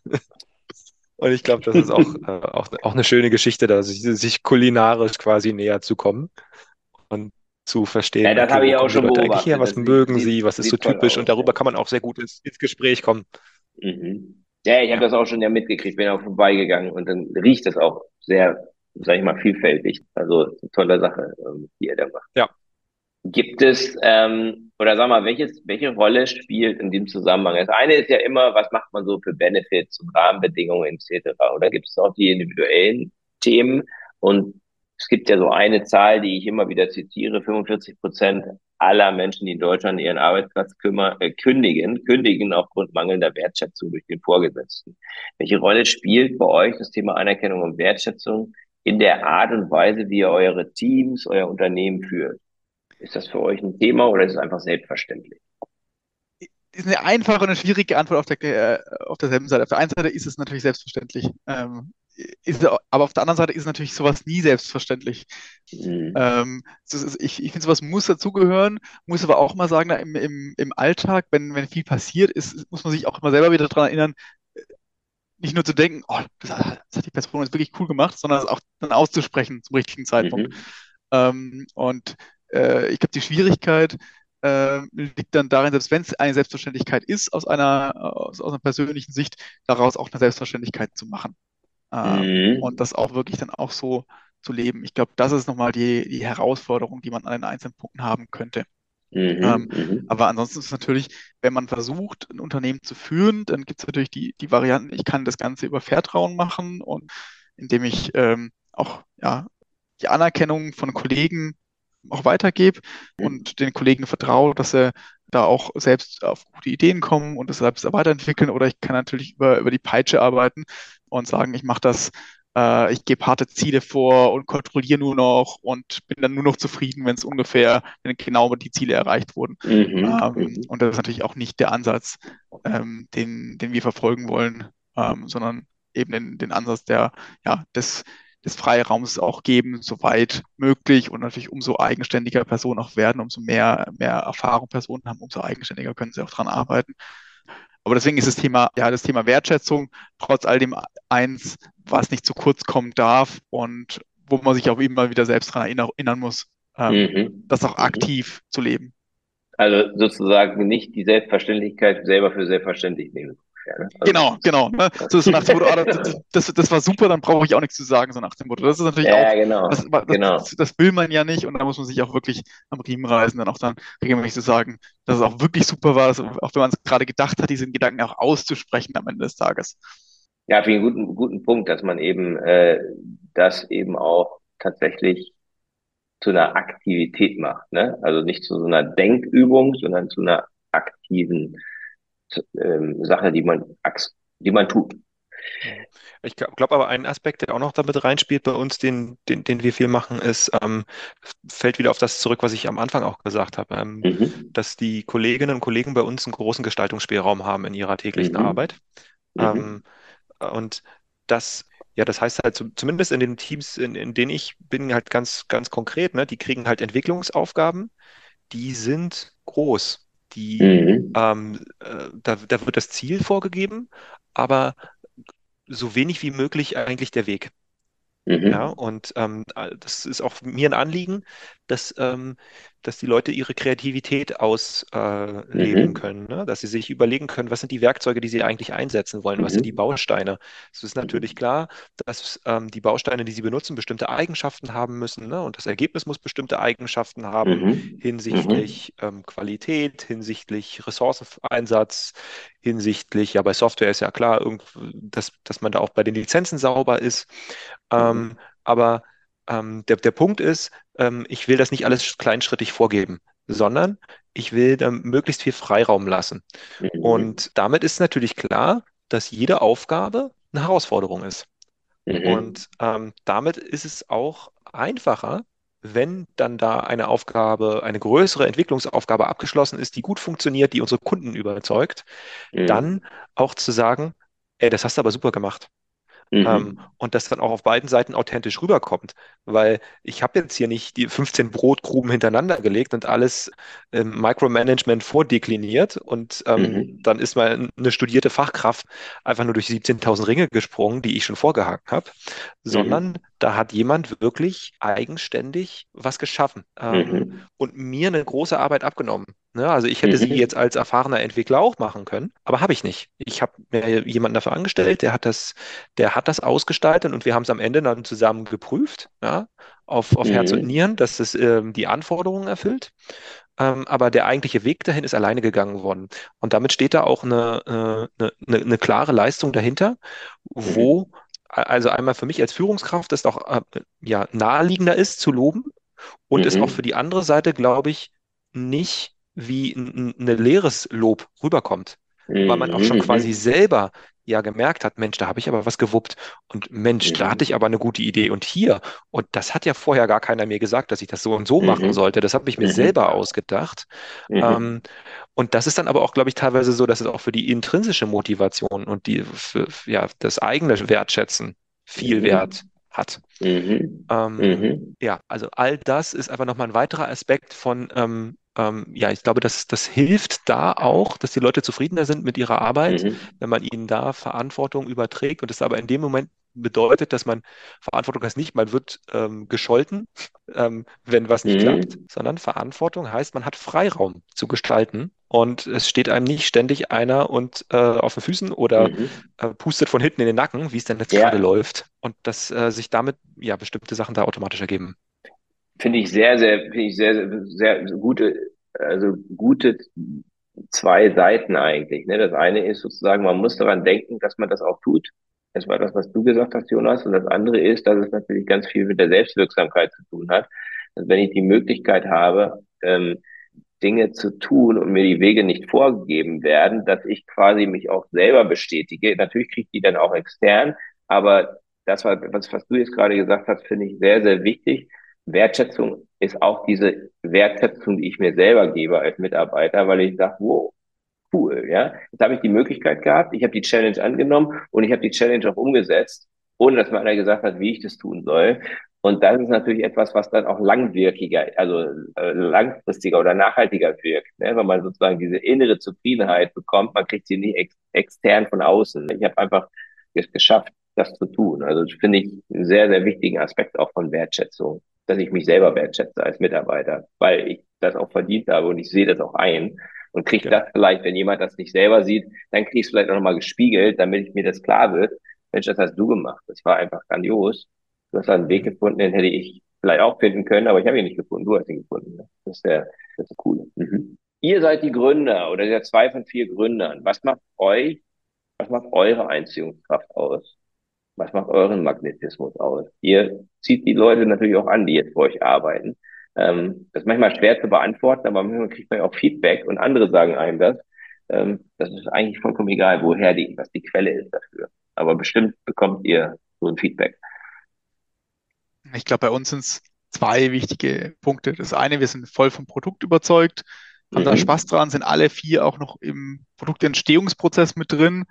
und ich glaube, das ist auch eine schöne Geschichte, da sich kulinarisch quasi näher zu kommen und zu Ja, verstehen, das okay, habe wo ich auch kommen die schon Leute eigentlich her, beobachtet. was Das sieht, mögen sieht, sie, was ist so sieht toll typisch und aus. Ja. darüber kann man auch sehr gut ins Gespräch kommen. Mhm. Ja, ich habe Ja, das auch schon ja mitgekriegt, bin auch vorbeigegangen und dann riecht das auch sehr, sag ich mal, vielfältig. Also ist eine tolle Sache, die ihr da macht. ja. Gibt es, oder sag mal, welche Rolle spielt in dem Zusammenhang? Das eine ist ja immer, was macht man so für Benefits und Rahmenbedingungen etc. Oder gibt es auch die individuellen Themen? Und es gibt ja so eine Zahl, die ich immer wieder zitiere, 45% aller Menschen, die in Deutschland ihren Arbeitsplatz kündigen aufgrund mangelnder Wertschätzung durch den Vorgesetzten. Welche Rolle spielt bei euch das Thema Anerkennung und Wertschätzung in der Art und Weise, wie ihr eure Teams, euer Unternehmen führt? Ist das für euch ein Thema oder ist es einfach selbstverständlich? Ist eine einfache und eine schwierige Antwort auf derselben Seite. Auf der einen Seite ist es natürlich selbstverständlich. Aber auf der anderen Seite ist natürlich sowas nie selbstverständlich. Mhm. Ich finde, sowas muss dazugehören, muss aber auch mal sagen, im Alltag, wenn viel passiert ist, muss man sich auch immer selber wieder daran erinnern, nicht nur zu denken, oh, das hat die Person jetzt wirklich cool gemacht, sondern es auch dann auszusprechen zum richtigen Zeitpunkt. Mhm. Und ich glaube, die Schwierigkeit liegt dann darin, selbst wenn es eine Selbstverständlichkeit ist, aus einer persönlichen Sicht, daraus auch eine Selbstverständlichkeit zu machen. Und Mhm. das auch wirklich dann auch so zu leben. Ich glaube, das ist nochmal die Herausforderung, die man an den einzelnen Punkten haben könnte. Ähm, Mhm. Mhm. aber ansonsten ist es natürlich, wenn man versucht, ein Unternehmen zu führen, dann gibt es natürlich die Varianten, ich kann das Ganze über Vertrauen machen und indem ich auch ja, die Anerkennung von Kollegen auch weitergebe Mhm. und den Kollegen vertraue, dass sie da auch selbst auf gute Ideen kommen und das selbst weiterentwickeln. Oder ich kann natürlich über die Peitsche arbeiten und sagen, ich gebe harte Ziele vor und kontrolliere nur noch und bin dann nur noch zufrieden, wenn genau die Ziele erreicht wurden. Mhm. Mhm. Und das ist natürlich auch nicht der Ansatz, den wir verfolgen wollen, sondern eben den Ansatz des Freiraums auch geben, soweit möglich und natürlich umso eigenständiger Personen auch werden, umso mehr Erfahrung Personen haben, umso eigenständiger können sie auch dran arbeiten. Aber deswegen ist das Thema Wertschätzung trotz all dem eins, was nicht zu kurz kommen darf und wo man sich auch immer wieder selbst daran erinnern muss, Mhm. das auch Mhm. aktiv zu leben. Also sozusagen nicht die Selbstverständlichkeit selber für selbstverständlich nehmen. Ja, ne? Also, Genau. Ne? So nach dem Motto, das war super, dann brauche ich auch nichts zu sagen, so nach dem Motto. Das ist natürlich ja, auch, genau, genau. das will man ja nicht und da muss man sich auch wirklich am Riemen reißen, dann auch dann regelmäßig zu sagen, dass es auch wirklich super war, auch wenn man es gerade gedacht hat, diesen Gedanken auch auszusprechen am Ende des Tages. Ja, finde ich einen guten Punkt, dass man eben das eben auch tatsächlich zu einer Aktivität macht, ne? Also nicht zu so einer Denkübung, sondern zu einer aktiven Sache, die man tut. Mhm. Ich glaube aber, ein Aspekt, der auch noch damit reinspielt bei uns, den wir viel machen, ist, fällt wieder auf das zurück, was ich am Anfang auch gesagt habe, Mhm. dass die Kolleginnen und Kollegen bei uns einen großen Gestaltungsspielraum haben in ihrer täglichen Mhm. Arbeit. Mhm. Ähm, und das, ja, das heißt halt, zumindest in den Teams, in denen ich bin, halt ganz, ganz konkret, ne, die kriegen halt Entwicklungsaufgaben, die sind groß. Mhm. Da wird das Ziel vorgegeben, aber so wenig wie möglich eigentlich der Weg. Ja, Mhm. und das ist auch mir ein Anliegen, dass, dass die Leute ihre Kreativität ausleben Mhm. können, ne? Dass sie sich überlegen können, was sind die Werkzeuge, die sie eigentlich einsetzen wollen, was sind die Mhm. Bausteine. Es ist natürlich Mhm. klar, dass die Bausteine, die sie benutzen, bestimmte Eigenschaften haben müssen, ne? Und das Ergebnis muss bestimmte Eigenschaften haben Mhm. Mhm. hinsichtlich Qualität, hinsichtlich Ressourceneinsatz, hinsichtlich, ja, bei Software ist ja klar, dass man da auch bei den Lizenzen sauber ist. Mhm. Aber der Punkt ist, ich will das nicht alles kleinschrittig vorgeben, sondern ich will dann möglichst viel Freiraum lassen. Mhm. Und damit ist natürlich klar, dass jede Aufgabe eine Herausforderung ist. Mhm. Und damit ist es auch einfacher, wenn dann da eine Aufgabe, eine größere Entwicklungsaufgabe abgeschlossen ist, die gut funktioniert, die unsere Kunden überzeugt, dann Mhm. auch zu sagen, ey, das hast du aber super gemacht. Mhm. Und das dann auch auf beiden Seiten authentisch rüberkommt. Weil ich habe jetzt hier nicht die 15 Brotgruben hintereinander gelegt und alles im Micromanagement vordekliniert und Mhm. dann ist mal eine studierte Fachkraft einfach nur durch 17.000 Ringe gesprungen, die ich schon vorgehakt habe, sondern Mhm. da hat jemand wirklich eigenständig was geschaffen Mhm. und mir eine große Arbeit abgenommen. Ne? Also ich hätte sie jetzt Mhm. als erfahrener Entwickler auch machen können, aber habe ich nicht. Ich habe mir jemanden dafür angestellt, der hat das ausgestaltet und wir haben es am Ende dann zusammen geprüft, ja, auf Herz und Mhm. Nieren, dass es die Anforderungen erfüllt. Aber der eigentliche Weg dahin ist alleine gegangen worden. Und damit steht da auch eine klare Leistung dahinter, wo Mhm. also einmal für mich als Führungskraft es auch ja, naheliegender ist zu loben und es auch für Mhm. die andere Seite, glaube ich, nicht wie ein leeres Lob rüberkommt, weil man auch schon quasi Mhm. selber ja gemerkt hat, Mensch, da habe ich aber was gewuppt und Mensch, da hatte ich Mhm. aber eine gute Idee und hier und das hat ja vorher gar keiner mir gesagt, dass ich das so und so machen Mhm. sollte. Das habe ich mir Mhm. selber ausgedacht. Ähm, Mhm. und das ist dann aber auch, glaube ich, teilweise so, dass es auch für die intrinsische Motivation und ja, das eigene Wertschätzen viel Wert Mhm. hat. Mhm. Ähm, Mhm. ja, also all das ist einfach nochmal ein weiterer Aspekt von, ja, ich glaube, das hilft da auch, dass die Leute zufriedener sind mit ihrer Arbeit, Mhm. wenn man ihnen da Verantwortung überträgt und es aber in dem Moment bedeutet, dass man Verantwortung heißt nicht, man wird gescholten, wenn was nicht klappt, Mhm. sondern Verantwortung heißt, man hat Freiraum zu gestalten und es steht einem nicht ständig einer und auf den Füßen oder Mhm. pustet von hinten in den Nacken, wie es denn jetzt gerade Ja, läuft und dass sich damit ja bestimmte Sachen da automatisch ergeben. finde ich sehr gute, also gute zwei Seiten eigentlich. Ne? Das eine ist sozusagen, man muss daran denken, dass man das auch tut. Das war das, was du gesagt hast, Jonas. Und das andere ist, dass es natürlich ganz viel mit der Selbstwirksamkeit zu tun hat. Also wenn ich die Möglichkeit habe, Dinge zu tun und mir die Wege nicht vorgegeben werden, dass ich quasi mich auch selber bestätige. Natürlich kriege ich die dann auch extern, aber das, was du jetzt gerade gesagt hast, finde ich sehr, sehr wichtig. Wertschätzung ist auch diese Wertschätzung, die ich mir selber gebe als Mitarbeiter, weil ich sage, wow, cool, ja. Jetzt habe ich die Möglichkeit gehabt, ich habe die Challenge angenommen und ich habe die Challenge auch umgesetzt, ohne dass mir einer gesagt hat, wie ich das tun soll. Und das ist natürlich etwas, was dann auch langwieriger, also langfristiger oder nachhaltiger wirkt, ne? Weil man sozusagen diese innere Zufriedenheit bekommt, man kriegt sie nicht extern von außen. Ich habe einfach es geschafft, das zu tun. Also das finde ich einen sehr, sehr wichtigen Aspekt auch von Wertschätzung, dass ich mich selber wertschätze als Mitarbeiter, weil ich das auch verdient habe und ich sehe das auch ein und kriege das Genau. vielleicht, wenn jemand das nicht selber sieht, dann kriege ich es vielleicht auch nochmal gespiegelt, damit mir das klar wird. Mensch, das hast du gemacht. Das war einfach grandios. Du hast da einen Weg Mhm. gefunden, den hätte ich vielleicht auch finden können, aber ich habe ihn nicht gefunden. Du hast ihn gefunden. Das ist cool. Mhm. Ihr seid die Gründer oder ihr seid zwei von vier Gründern. Was macht eure Einziehungskraft aus? Was macht euren Magnetismus aus? Ihr zieht die Leute natürlich auch an, die jetzt für euch arbeiten. Das ist manchmal schwer zu beantworten, aber manchmal kriegt man ja auch Feedback und andere sagen einem das. Das ist eigentlich vollkommen egal, was die Quelle ist dafür. aber bestimmt bekommt ihr so ein Feedback. Ich glaube, bei uns sind es zwei wichtige Punkte. Das eine, wir sind voll vom Produkt überzeugt, haben da Spaß Mhm. dran, sind alle vier auch noch im Produktentstehungsprozess mit drin.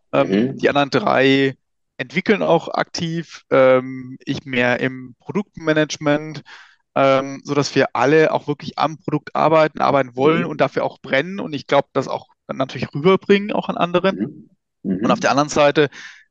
Die Mhm. anderen drei entwickeln auch aktiv, ich mehr im Produktmanagement, sodass wir alle auch wirklich am Produkt arbeiten wollen und Mhm. dafür auch brennen. Und ich glaube, das auch dann natürlich rüberbringen, auch an andere. Mhm. Und auf der Mhm. anderen Seite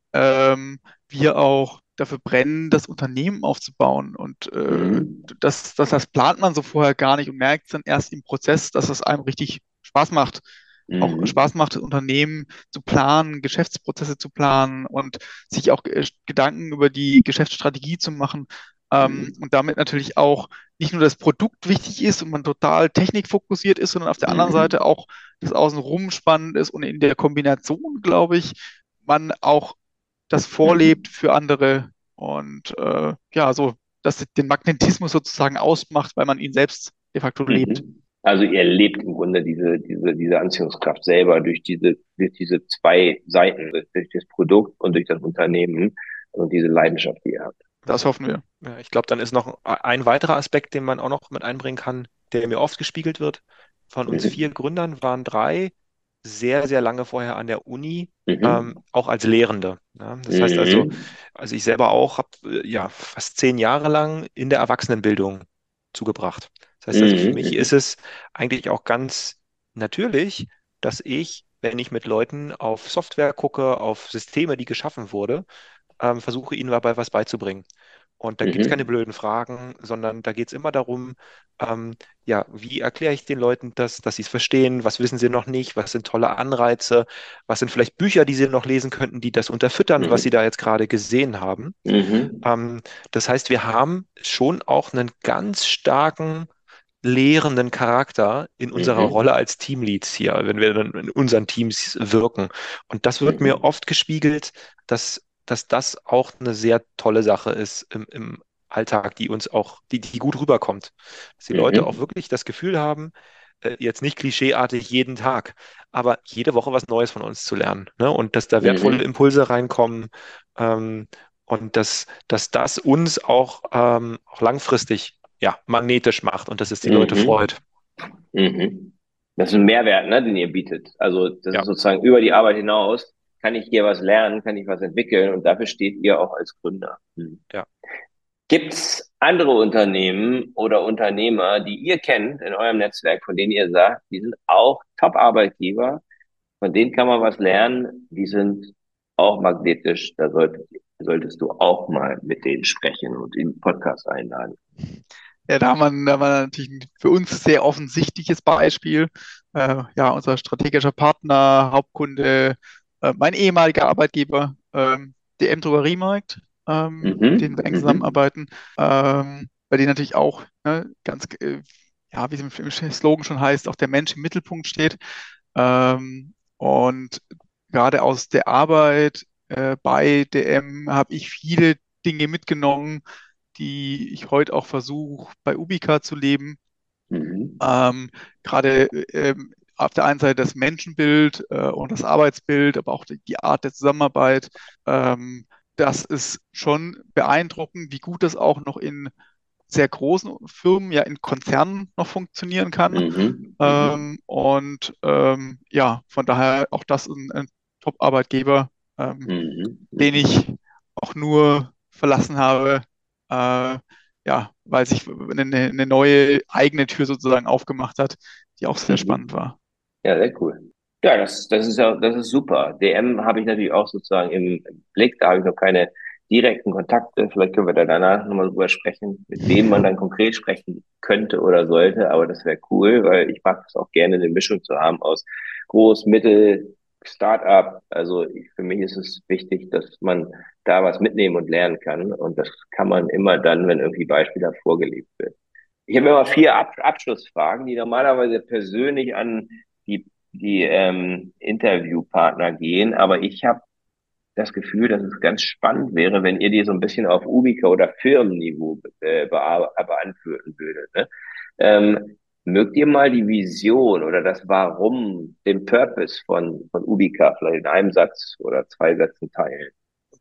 ähm, wir auch dafür brennen, das Unternehmen aufzubauen. Und Mhm. das plant man so vorher gar nicht und merkt dann erst im Prozess, dass es einem richtig Spaß macht. Auch Mhm. Spaß macht, das Unternehmen zu planen, Geschäftsprozesse zu planen und sich auch Gedanken über die Geschäftsstrategie zu machen. Mhm. Und damit natürlich auch nicht nur das Produkt wichtig ist und man total technikfokussiert ist, sondern auf der anderen Seite Mhm. auch das Außenrum spannend ist und in der Kombination, glaube ich, man auch das vorlebt Mhm. für andere und ja, so, dass den Magnetismus sozusagen ausmacht, weil man ihn selbst de facto lebt. Mhm. Also ihr lebt im Grunde diese Anziehungskraft selber durch diese zwei Seiten, durch das Produkt und durch das Unternehmen und diese Leidenschaft, die ihr habt. Das hoffen wir. Ja, ich glaube, dann ist noch ein weiterer Aspekt, den man auch noch mit einbringen kann, der mir oft gespiegelt wird. Von uns vier Mhm. Gründern waren drei sehr, sehr lange vorher an der Uni, Mhm. auch als Lehrende. Ja, das heißt Mhm. also ich selber auch habe ja fast 10 Jahre lang in der Erwachsenenbildung zugebracht. Das heißt also, für Mhm. mich ist Mhm. es eigentlich auch ganz natürlich, dass ich, wenn ich mit Leuten auf Software gucke, auf Systeme, die geschaffen wurde, versuche ihnen dabei was beizubringen. Und da gibt es keine Mhm. blöden Fragen, sondern da geht es immer darum, ähm, ja, wie erkläre ich den Leuten das, dass sie es verstehen, was wissen sie noch nicht, was sind tolle Anreize, was sind vielleicht Bücher, die sie noch lesen könnten, die das unterfüttern, was sie Mhm. da jetzt gerade gesehen haben. Mhm. Ähm, Das heißt, wir haben schon auch einen ganz starken lehrenden Charakter in unserer Mhm. Rolle als Teamleads hier, wenn wir dann in unseren Teams wirken. Und das wird mir Mhm. oft gespiegelt, dass das auch eine sehr tolle Sache ist im Alltag, die uns auch, die gut rüberkommt. Dass die Leute auch Mhm. wirklich das Gefühl haben, jetzt nicht klischeeartig jeden Tag, aber jede Woche was Neues von uns zu lernen, ne? Und dass da wertvolle Mhm. Impulse reinkommen, und dass das uns auch langfristig ja, magnetisch macht und dass es die Leute Mhm. freut. Mhm. Das ist ein Mehrwert, ne, den ihr bietet. Also das ist Ja, sozusagen über die Arbeit hinaus. Kann ich hier was lernen, kann ich was entwickeln und dafür steht ihr auch als Gründer. Mhm. ja. Gibt's andere Unternehmen oder Unternehmer, die ihr kennt in eurem Netzwerk, von denen ihr sagt, die sind auch Top-Arbeitgeber, von denen kann man was lernen, die sind auch magnetisch, solltest du auch mal mit denen sprechen und in den Podcast einladen. Ja, da haben wir natürlich ein für uns sehr offensichtliches Beispiel. Ja, unser strategischer Partner, Hauptkunde, mein ehemaliger Arbeitgeber, DM Drogeriemarkt, mit denen Mhm, wir eng mhm, zusammenarbeiten, bei denen natürlich auch ne, ganz, ja, wie es im Slogan schon heißt, auch der Mensch im Mittelpunkt steht. Und gerade aus der Arbeit bei DM habe ich viele Dinge mitgenommen, die ich heute auch versuche, bei Ubica zu leben. mhm, Ähm, Gerade auf der einen Seite das Menschenbild und das Arbeitsbild, aber auch die Art der Zusammenarbeit. Ähm, Das ist schon beeindruckend, wie gut das auch noch in sehr großen Firmen, ja in Konzernen noch funktionieren kann. mhm, mhm, Ja, von daher auch das ein Top-Arbeitgeber, mhm, den mhm, ich auch nur verlassen habe, ja, weil sich eine neue eigene Tür sozusagen aufgemacht hat, die auch sehr spannend mhm. war. Ja, sehr cool. Ja, das ist super. DM habe ich natürlich auch sozusagen im Blick. Da habe ich noch keine direkten Kontakte. Vielleicht können wir da danach nochmal drüber sprechen, mit wem man dann konkret sprechen könnte oder sollte. Aber das wäre cool, weil ich mag es auch gerne, eine Mischung zu haben aus Groß, Mittel, Start-up. Also für mich ist es wichtig, dass man da was mitnehmen und lernen kann. Und das kann man immer dann, wenn irgendwie Beispiele vorgelebt wird. Ich habe immer vier Abschlussfragen, die normalerweise persönlich an die Interviewpartner gehen, aber ich habe das Gefühl, dass es ganz spannend wäre, wenn ihr die so ein bisschen auf Ubica oder Firmenniveau beantworten würdet. Ne? Mögt ihr mal die Vision oder das Warum, den Purpose von Ubica vielleicht in einem Satz oder zwei Sätzen teilen?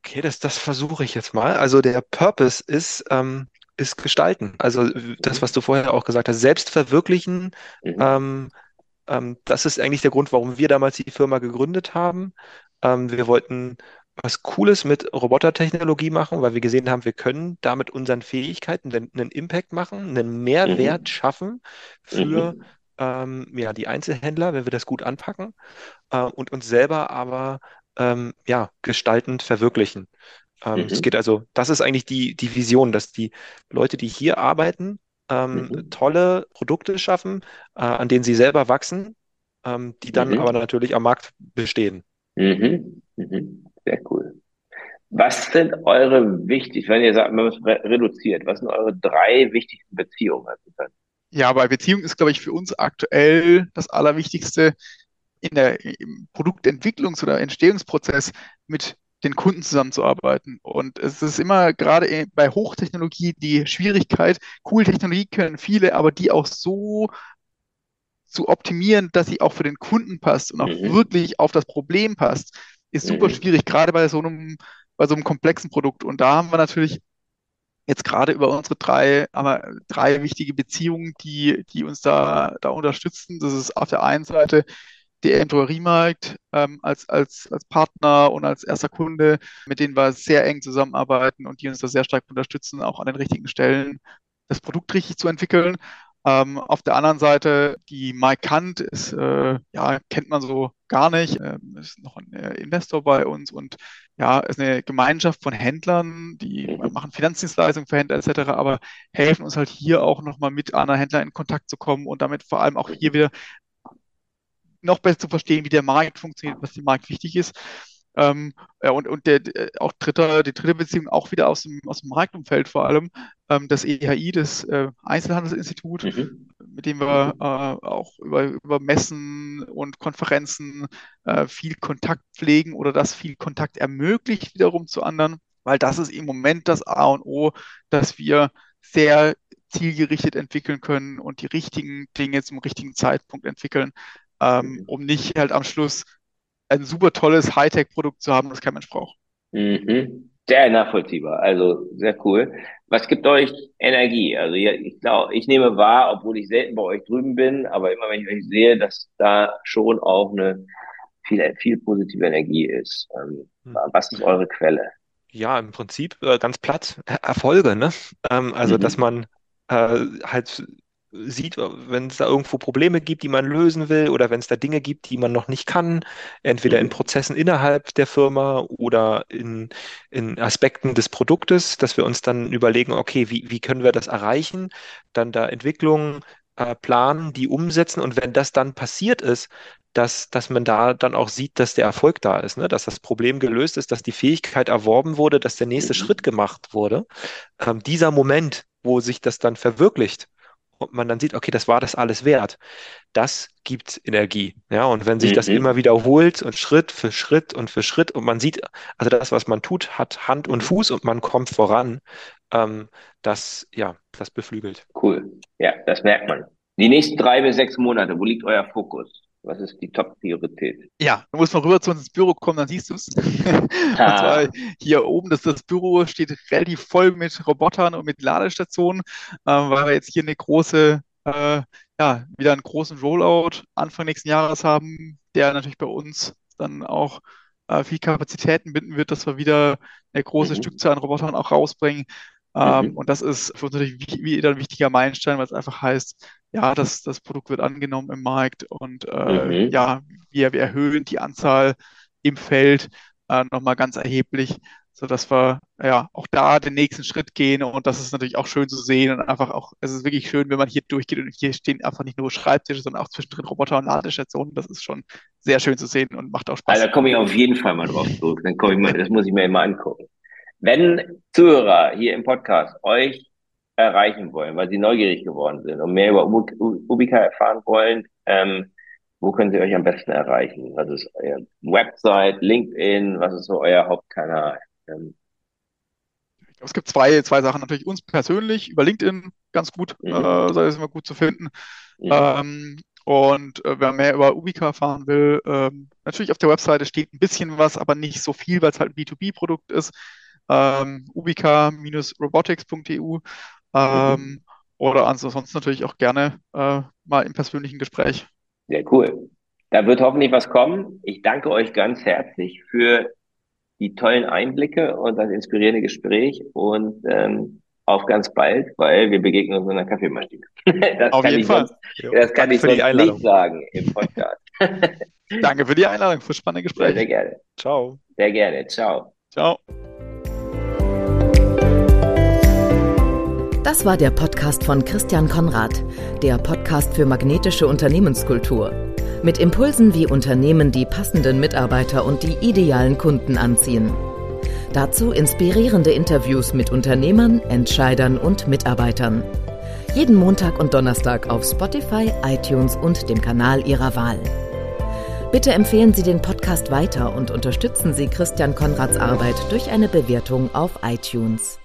Okay, das versuche ich jetzt mal. Also der Purpose ist gestalten. Also das, was Mhm. du vorher auch gesagt hast, selbst verwirklichen. Mhm. Ähm, das ist eigentlich der Grund, warum wir damals die Firma gegründet haben. Wir wollten was Cooles mit Robotertechnologie machen, weil wir gesehen haben, wir können damit unseren Fähigkeiten einen Impact machen, einen Mehrwert Mhm. schaffen für Mhm. ja, die Einzelhändler, wenn wir das gut anpacken, und uns selber aber ja, gestaltend verwirklichen. Es geht Mhm. also, das ist eigentlich die Vision, dass die Leute, die hier arbeiten, Mhm. tolle Produkte schaffen, an denen sie selber wachsen, die dann aber Mhm. natürlich am Markt bestehen. Mhm. Mhm. Sehr cool. Was sind eure wichtig, wenn ihr sagt, man muss reduziert, was sind eure drei wichtigsten Beziehungen? Ja, bei Beziehung ist, glaube ich, für uns aktuell das Allerwichtigste im Produktentwicklungs- oder Entstehungsprozess mit den Kunden zusammenzuarbeiten. Und es ist immer gerade bei Hochtechnologie die Schwierigkeit, coole Technologie können viele, aber die auch so zu optimieren, dass sie auch für den Kunden passt und auch Mhm. wirklich auf das Problem passt, ist super Mhm. schwierig, gerade bei so einem komplexen Produkt. Und da haben wir natürlich jetzt gerade über unsere drei wichtige Beziehungen, die uns da unterstützen. Das ist auf der einen Seite der Drogeriemarkt als Partner und als erster Kunde, mit denen wir sehr eng zusammenarbeiten und die uns da sehr stark unterstützen, auch an den richtigen Stellen das Produkt richtig zu entwickeln. Auf der anderen Seite, die Maikant ja, kennt man so gar nicht, ist noch ein Investor bei uns und ja, ist eine Gemeinschaft von Händlern, die Mhm. machen Finanzdienstleistungen für Händler etc., aber helfen uns halt hier auch nochmal mit anderen Händlern in Kontakt zu kommen und damit vor allem auch hier Mhm. wieder noch besser zu verstehen, wie der Markt funktioniert, was dem Markt wichtig ist. Ja, und die dritte Beziehung auch wieder aus dem Marktumfeld vor allem, das EHI, das Einzelhandelsinstitut, Mhm. mit dem wir Mhm. auch über Messen und Konferenzen viel Kontakt pflegen oder das viel Kontakt ermöglicht wiederum zu anderen, weil das ist im Moment das A und O, dass wir sehr zielgerichtet entwickeln können und die richtigen Dinge zum richtigen Zeitpunkt entwickeln, Mhm. um nicht halt am Schluss ein super tolles Hightech-Produkt zu haben, das kein Mensch braucht. Mhm. Sehr nachvollziehbar, also sehr cool. Was gibt euch Energie? Also ich glaube, ich nehme wahr, obwohl ich selten bei euch drüben bin, aber immer wenn ich euch sehe, dass da schon auch eine viel positive Energie ist. Hm. Was ist eure Quelle? Ja, im Prinzip ganz platt Erfolge, ne? Also, dass Mhm. man halt sieht, wenn es da irgendwo Probleme gibt, die man lösen will, oder wenn es da Dinge gibt, die man noch nicht kann, entweder in Mhm. Prozessen innerhalb der Firma oder in Aspekten des Produktes, dass wir uns dann überlegen, okay, wie können wir das erreichen, dann da Entwicklungen planen, die umsetzen, und wenn das dann passiert ist, dass man da dann auch sieht, dass der Erfolg da ist, ne? Dass das Problem gelöst ist, dass die Fähigkeit erworben wurde, dass der nächste Schritt Mhm. gemacht wurde. Dieser Moment, wo sich das dann verwirklicht und man dann sieht, okay, das war das alles wert, das gibt Energie. Ja, und wenn sich das immer Mhm. wiederholt und Schritt für Schritt und für Schritt und man sieht, also das, was man tut, hat Hand und Mhm. Fuß und man kommt voran, das, ja, das beflügelt. Cool. Ja, das merkt man. Die nächsten 3 bis 6 Monate, wo liegt euer Fokus? Was ist die Top-Priorität? Ja, du musst mal rüber zu uns ins Büro kommen, dann siehst du es. Und zwar Ha. hier oben, das Büro steht relativ voll mit Robotern und mit Ladestationen, weil wir jetzt hier wieder einen großen Rollout Anfang nächsten Jahres haben, der natürlich bei uns dann auch viel Kapazitäten binden wird, dass wir wieder eine große Mhm. Stückzahl an Robotern auch rausbringen. Und Mhm. das ist für uns natürlich wieder ein wichtiger Meilenstein, weil es einfach heißt, ja, das Produkt wird angenommen im Markt und Mhm. ja, wir erhöhen die Anzahl im Feld nochmal ganz erheblich, sodass wir ja auch da den nächsten Schritt gehen. Und das ist natürlich auch schön zu sehen und einfach auch, es ist wirklich schön, wenn man hier durchgeht und hier stehen einfach nicht nur Schreibtische, sondern auch zwischendrin Roboter und Ladestationen. Das ist schon sehr schön zu sehen und macht auch Also Spaß. da komme ich auf jeden Fall mal drauf zurück. Dann komme ich mal, das muss ich mir immer angucken. Wenn Zuhörer hier im Podcast euch erreichen wollen, weil sie neugierig geworden sind und mehr über Ubica erfahren wollen, wo können sie euch am besten erreichen? Was ist euer Website, LinkedIn? Was ist so euer Hauptkanal? Ähm, Es gibt zwei Sachen. Natürlich uns persönlich über LinkedIn ganz gut, mhm. sei es immer gut zu finden. Mhm. Ähm, Und wer mehr über Ubica erfahren will, natürlich auf der Webseite steht ein bisschen was, aber nicht so viel, weil es halt ein B2B-Produkt ist. ubica-robotics.eu oder ansonsten natürlich auch gerne mal im persönlichen Gespräch. Sehr cool. Da wird hoffentlich was kommen. Ich danke euch ganz herzlich für die tollen Einblicke und das inspirierende Gespräch und auf ganz bald, weil wir begegnen uns in einer Kaffeemaschine. Auf jeden Fall. Das kann ich sonst nicht sagen im Podcast. Danke für die Einladung, für spannende Gespräche. Sehr gerne. Ciao. Sehr gerne. Ciao. Ciao. Das war der Podcast von Christian Konrad, der Podcast für magnetische Unternehmenskultur. Mit Impulsen, wie Unternehmen die passenden Mitarbeiter und die idealen Kunden anziehen. Dazu inspirierende Interviews mit Unternehmern, Entscheidern und Mitarbeitern. Jeden Montag und Donnerstag auf Spotify, iTunes und dem Kanal Ihrer Wahl. Bitte empfehlen Sie den Podcast weiter und unterstützen Sie Christian Konrads Arbeit durch eine Bewertung auf iTunes.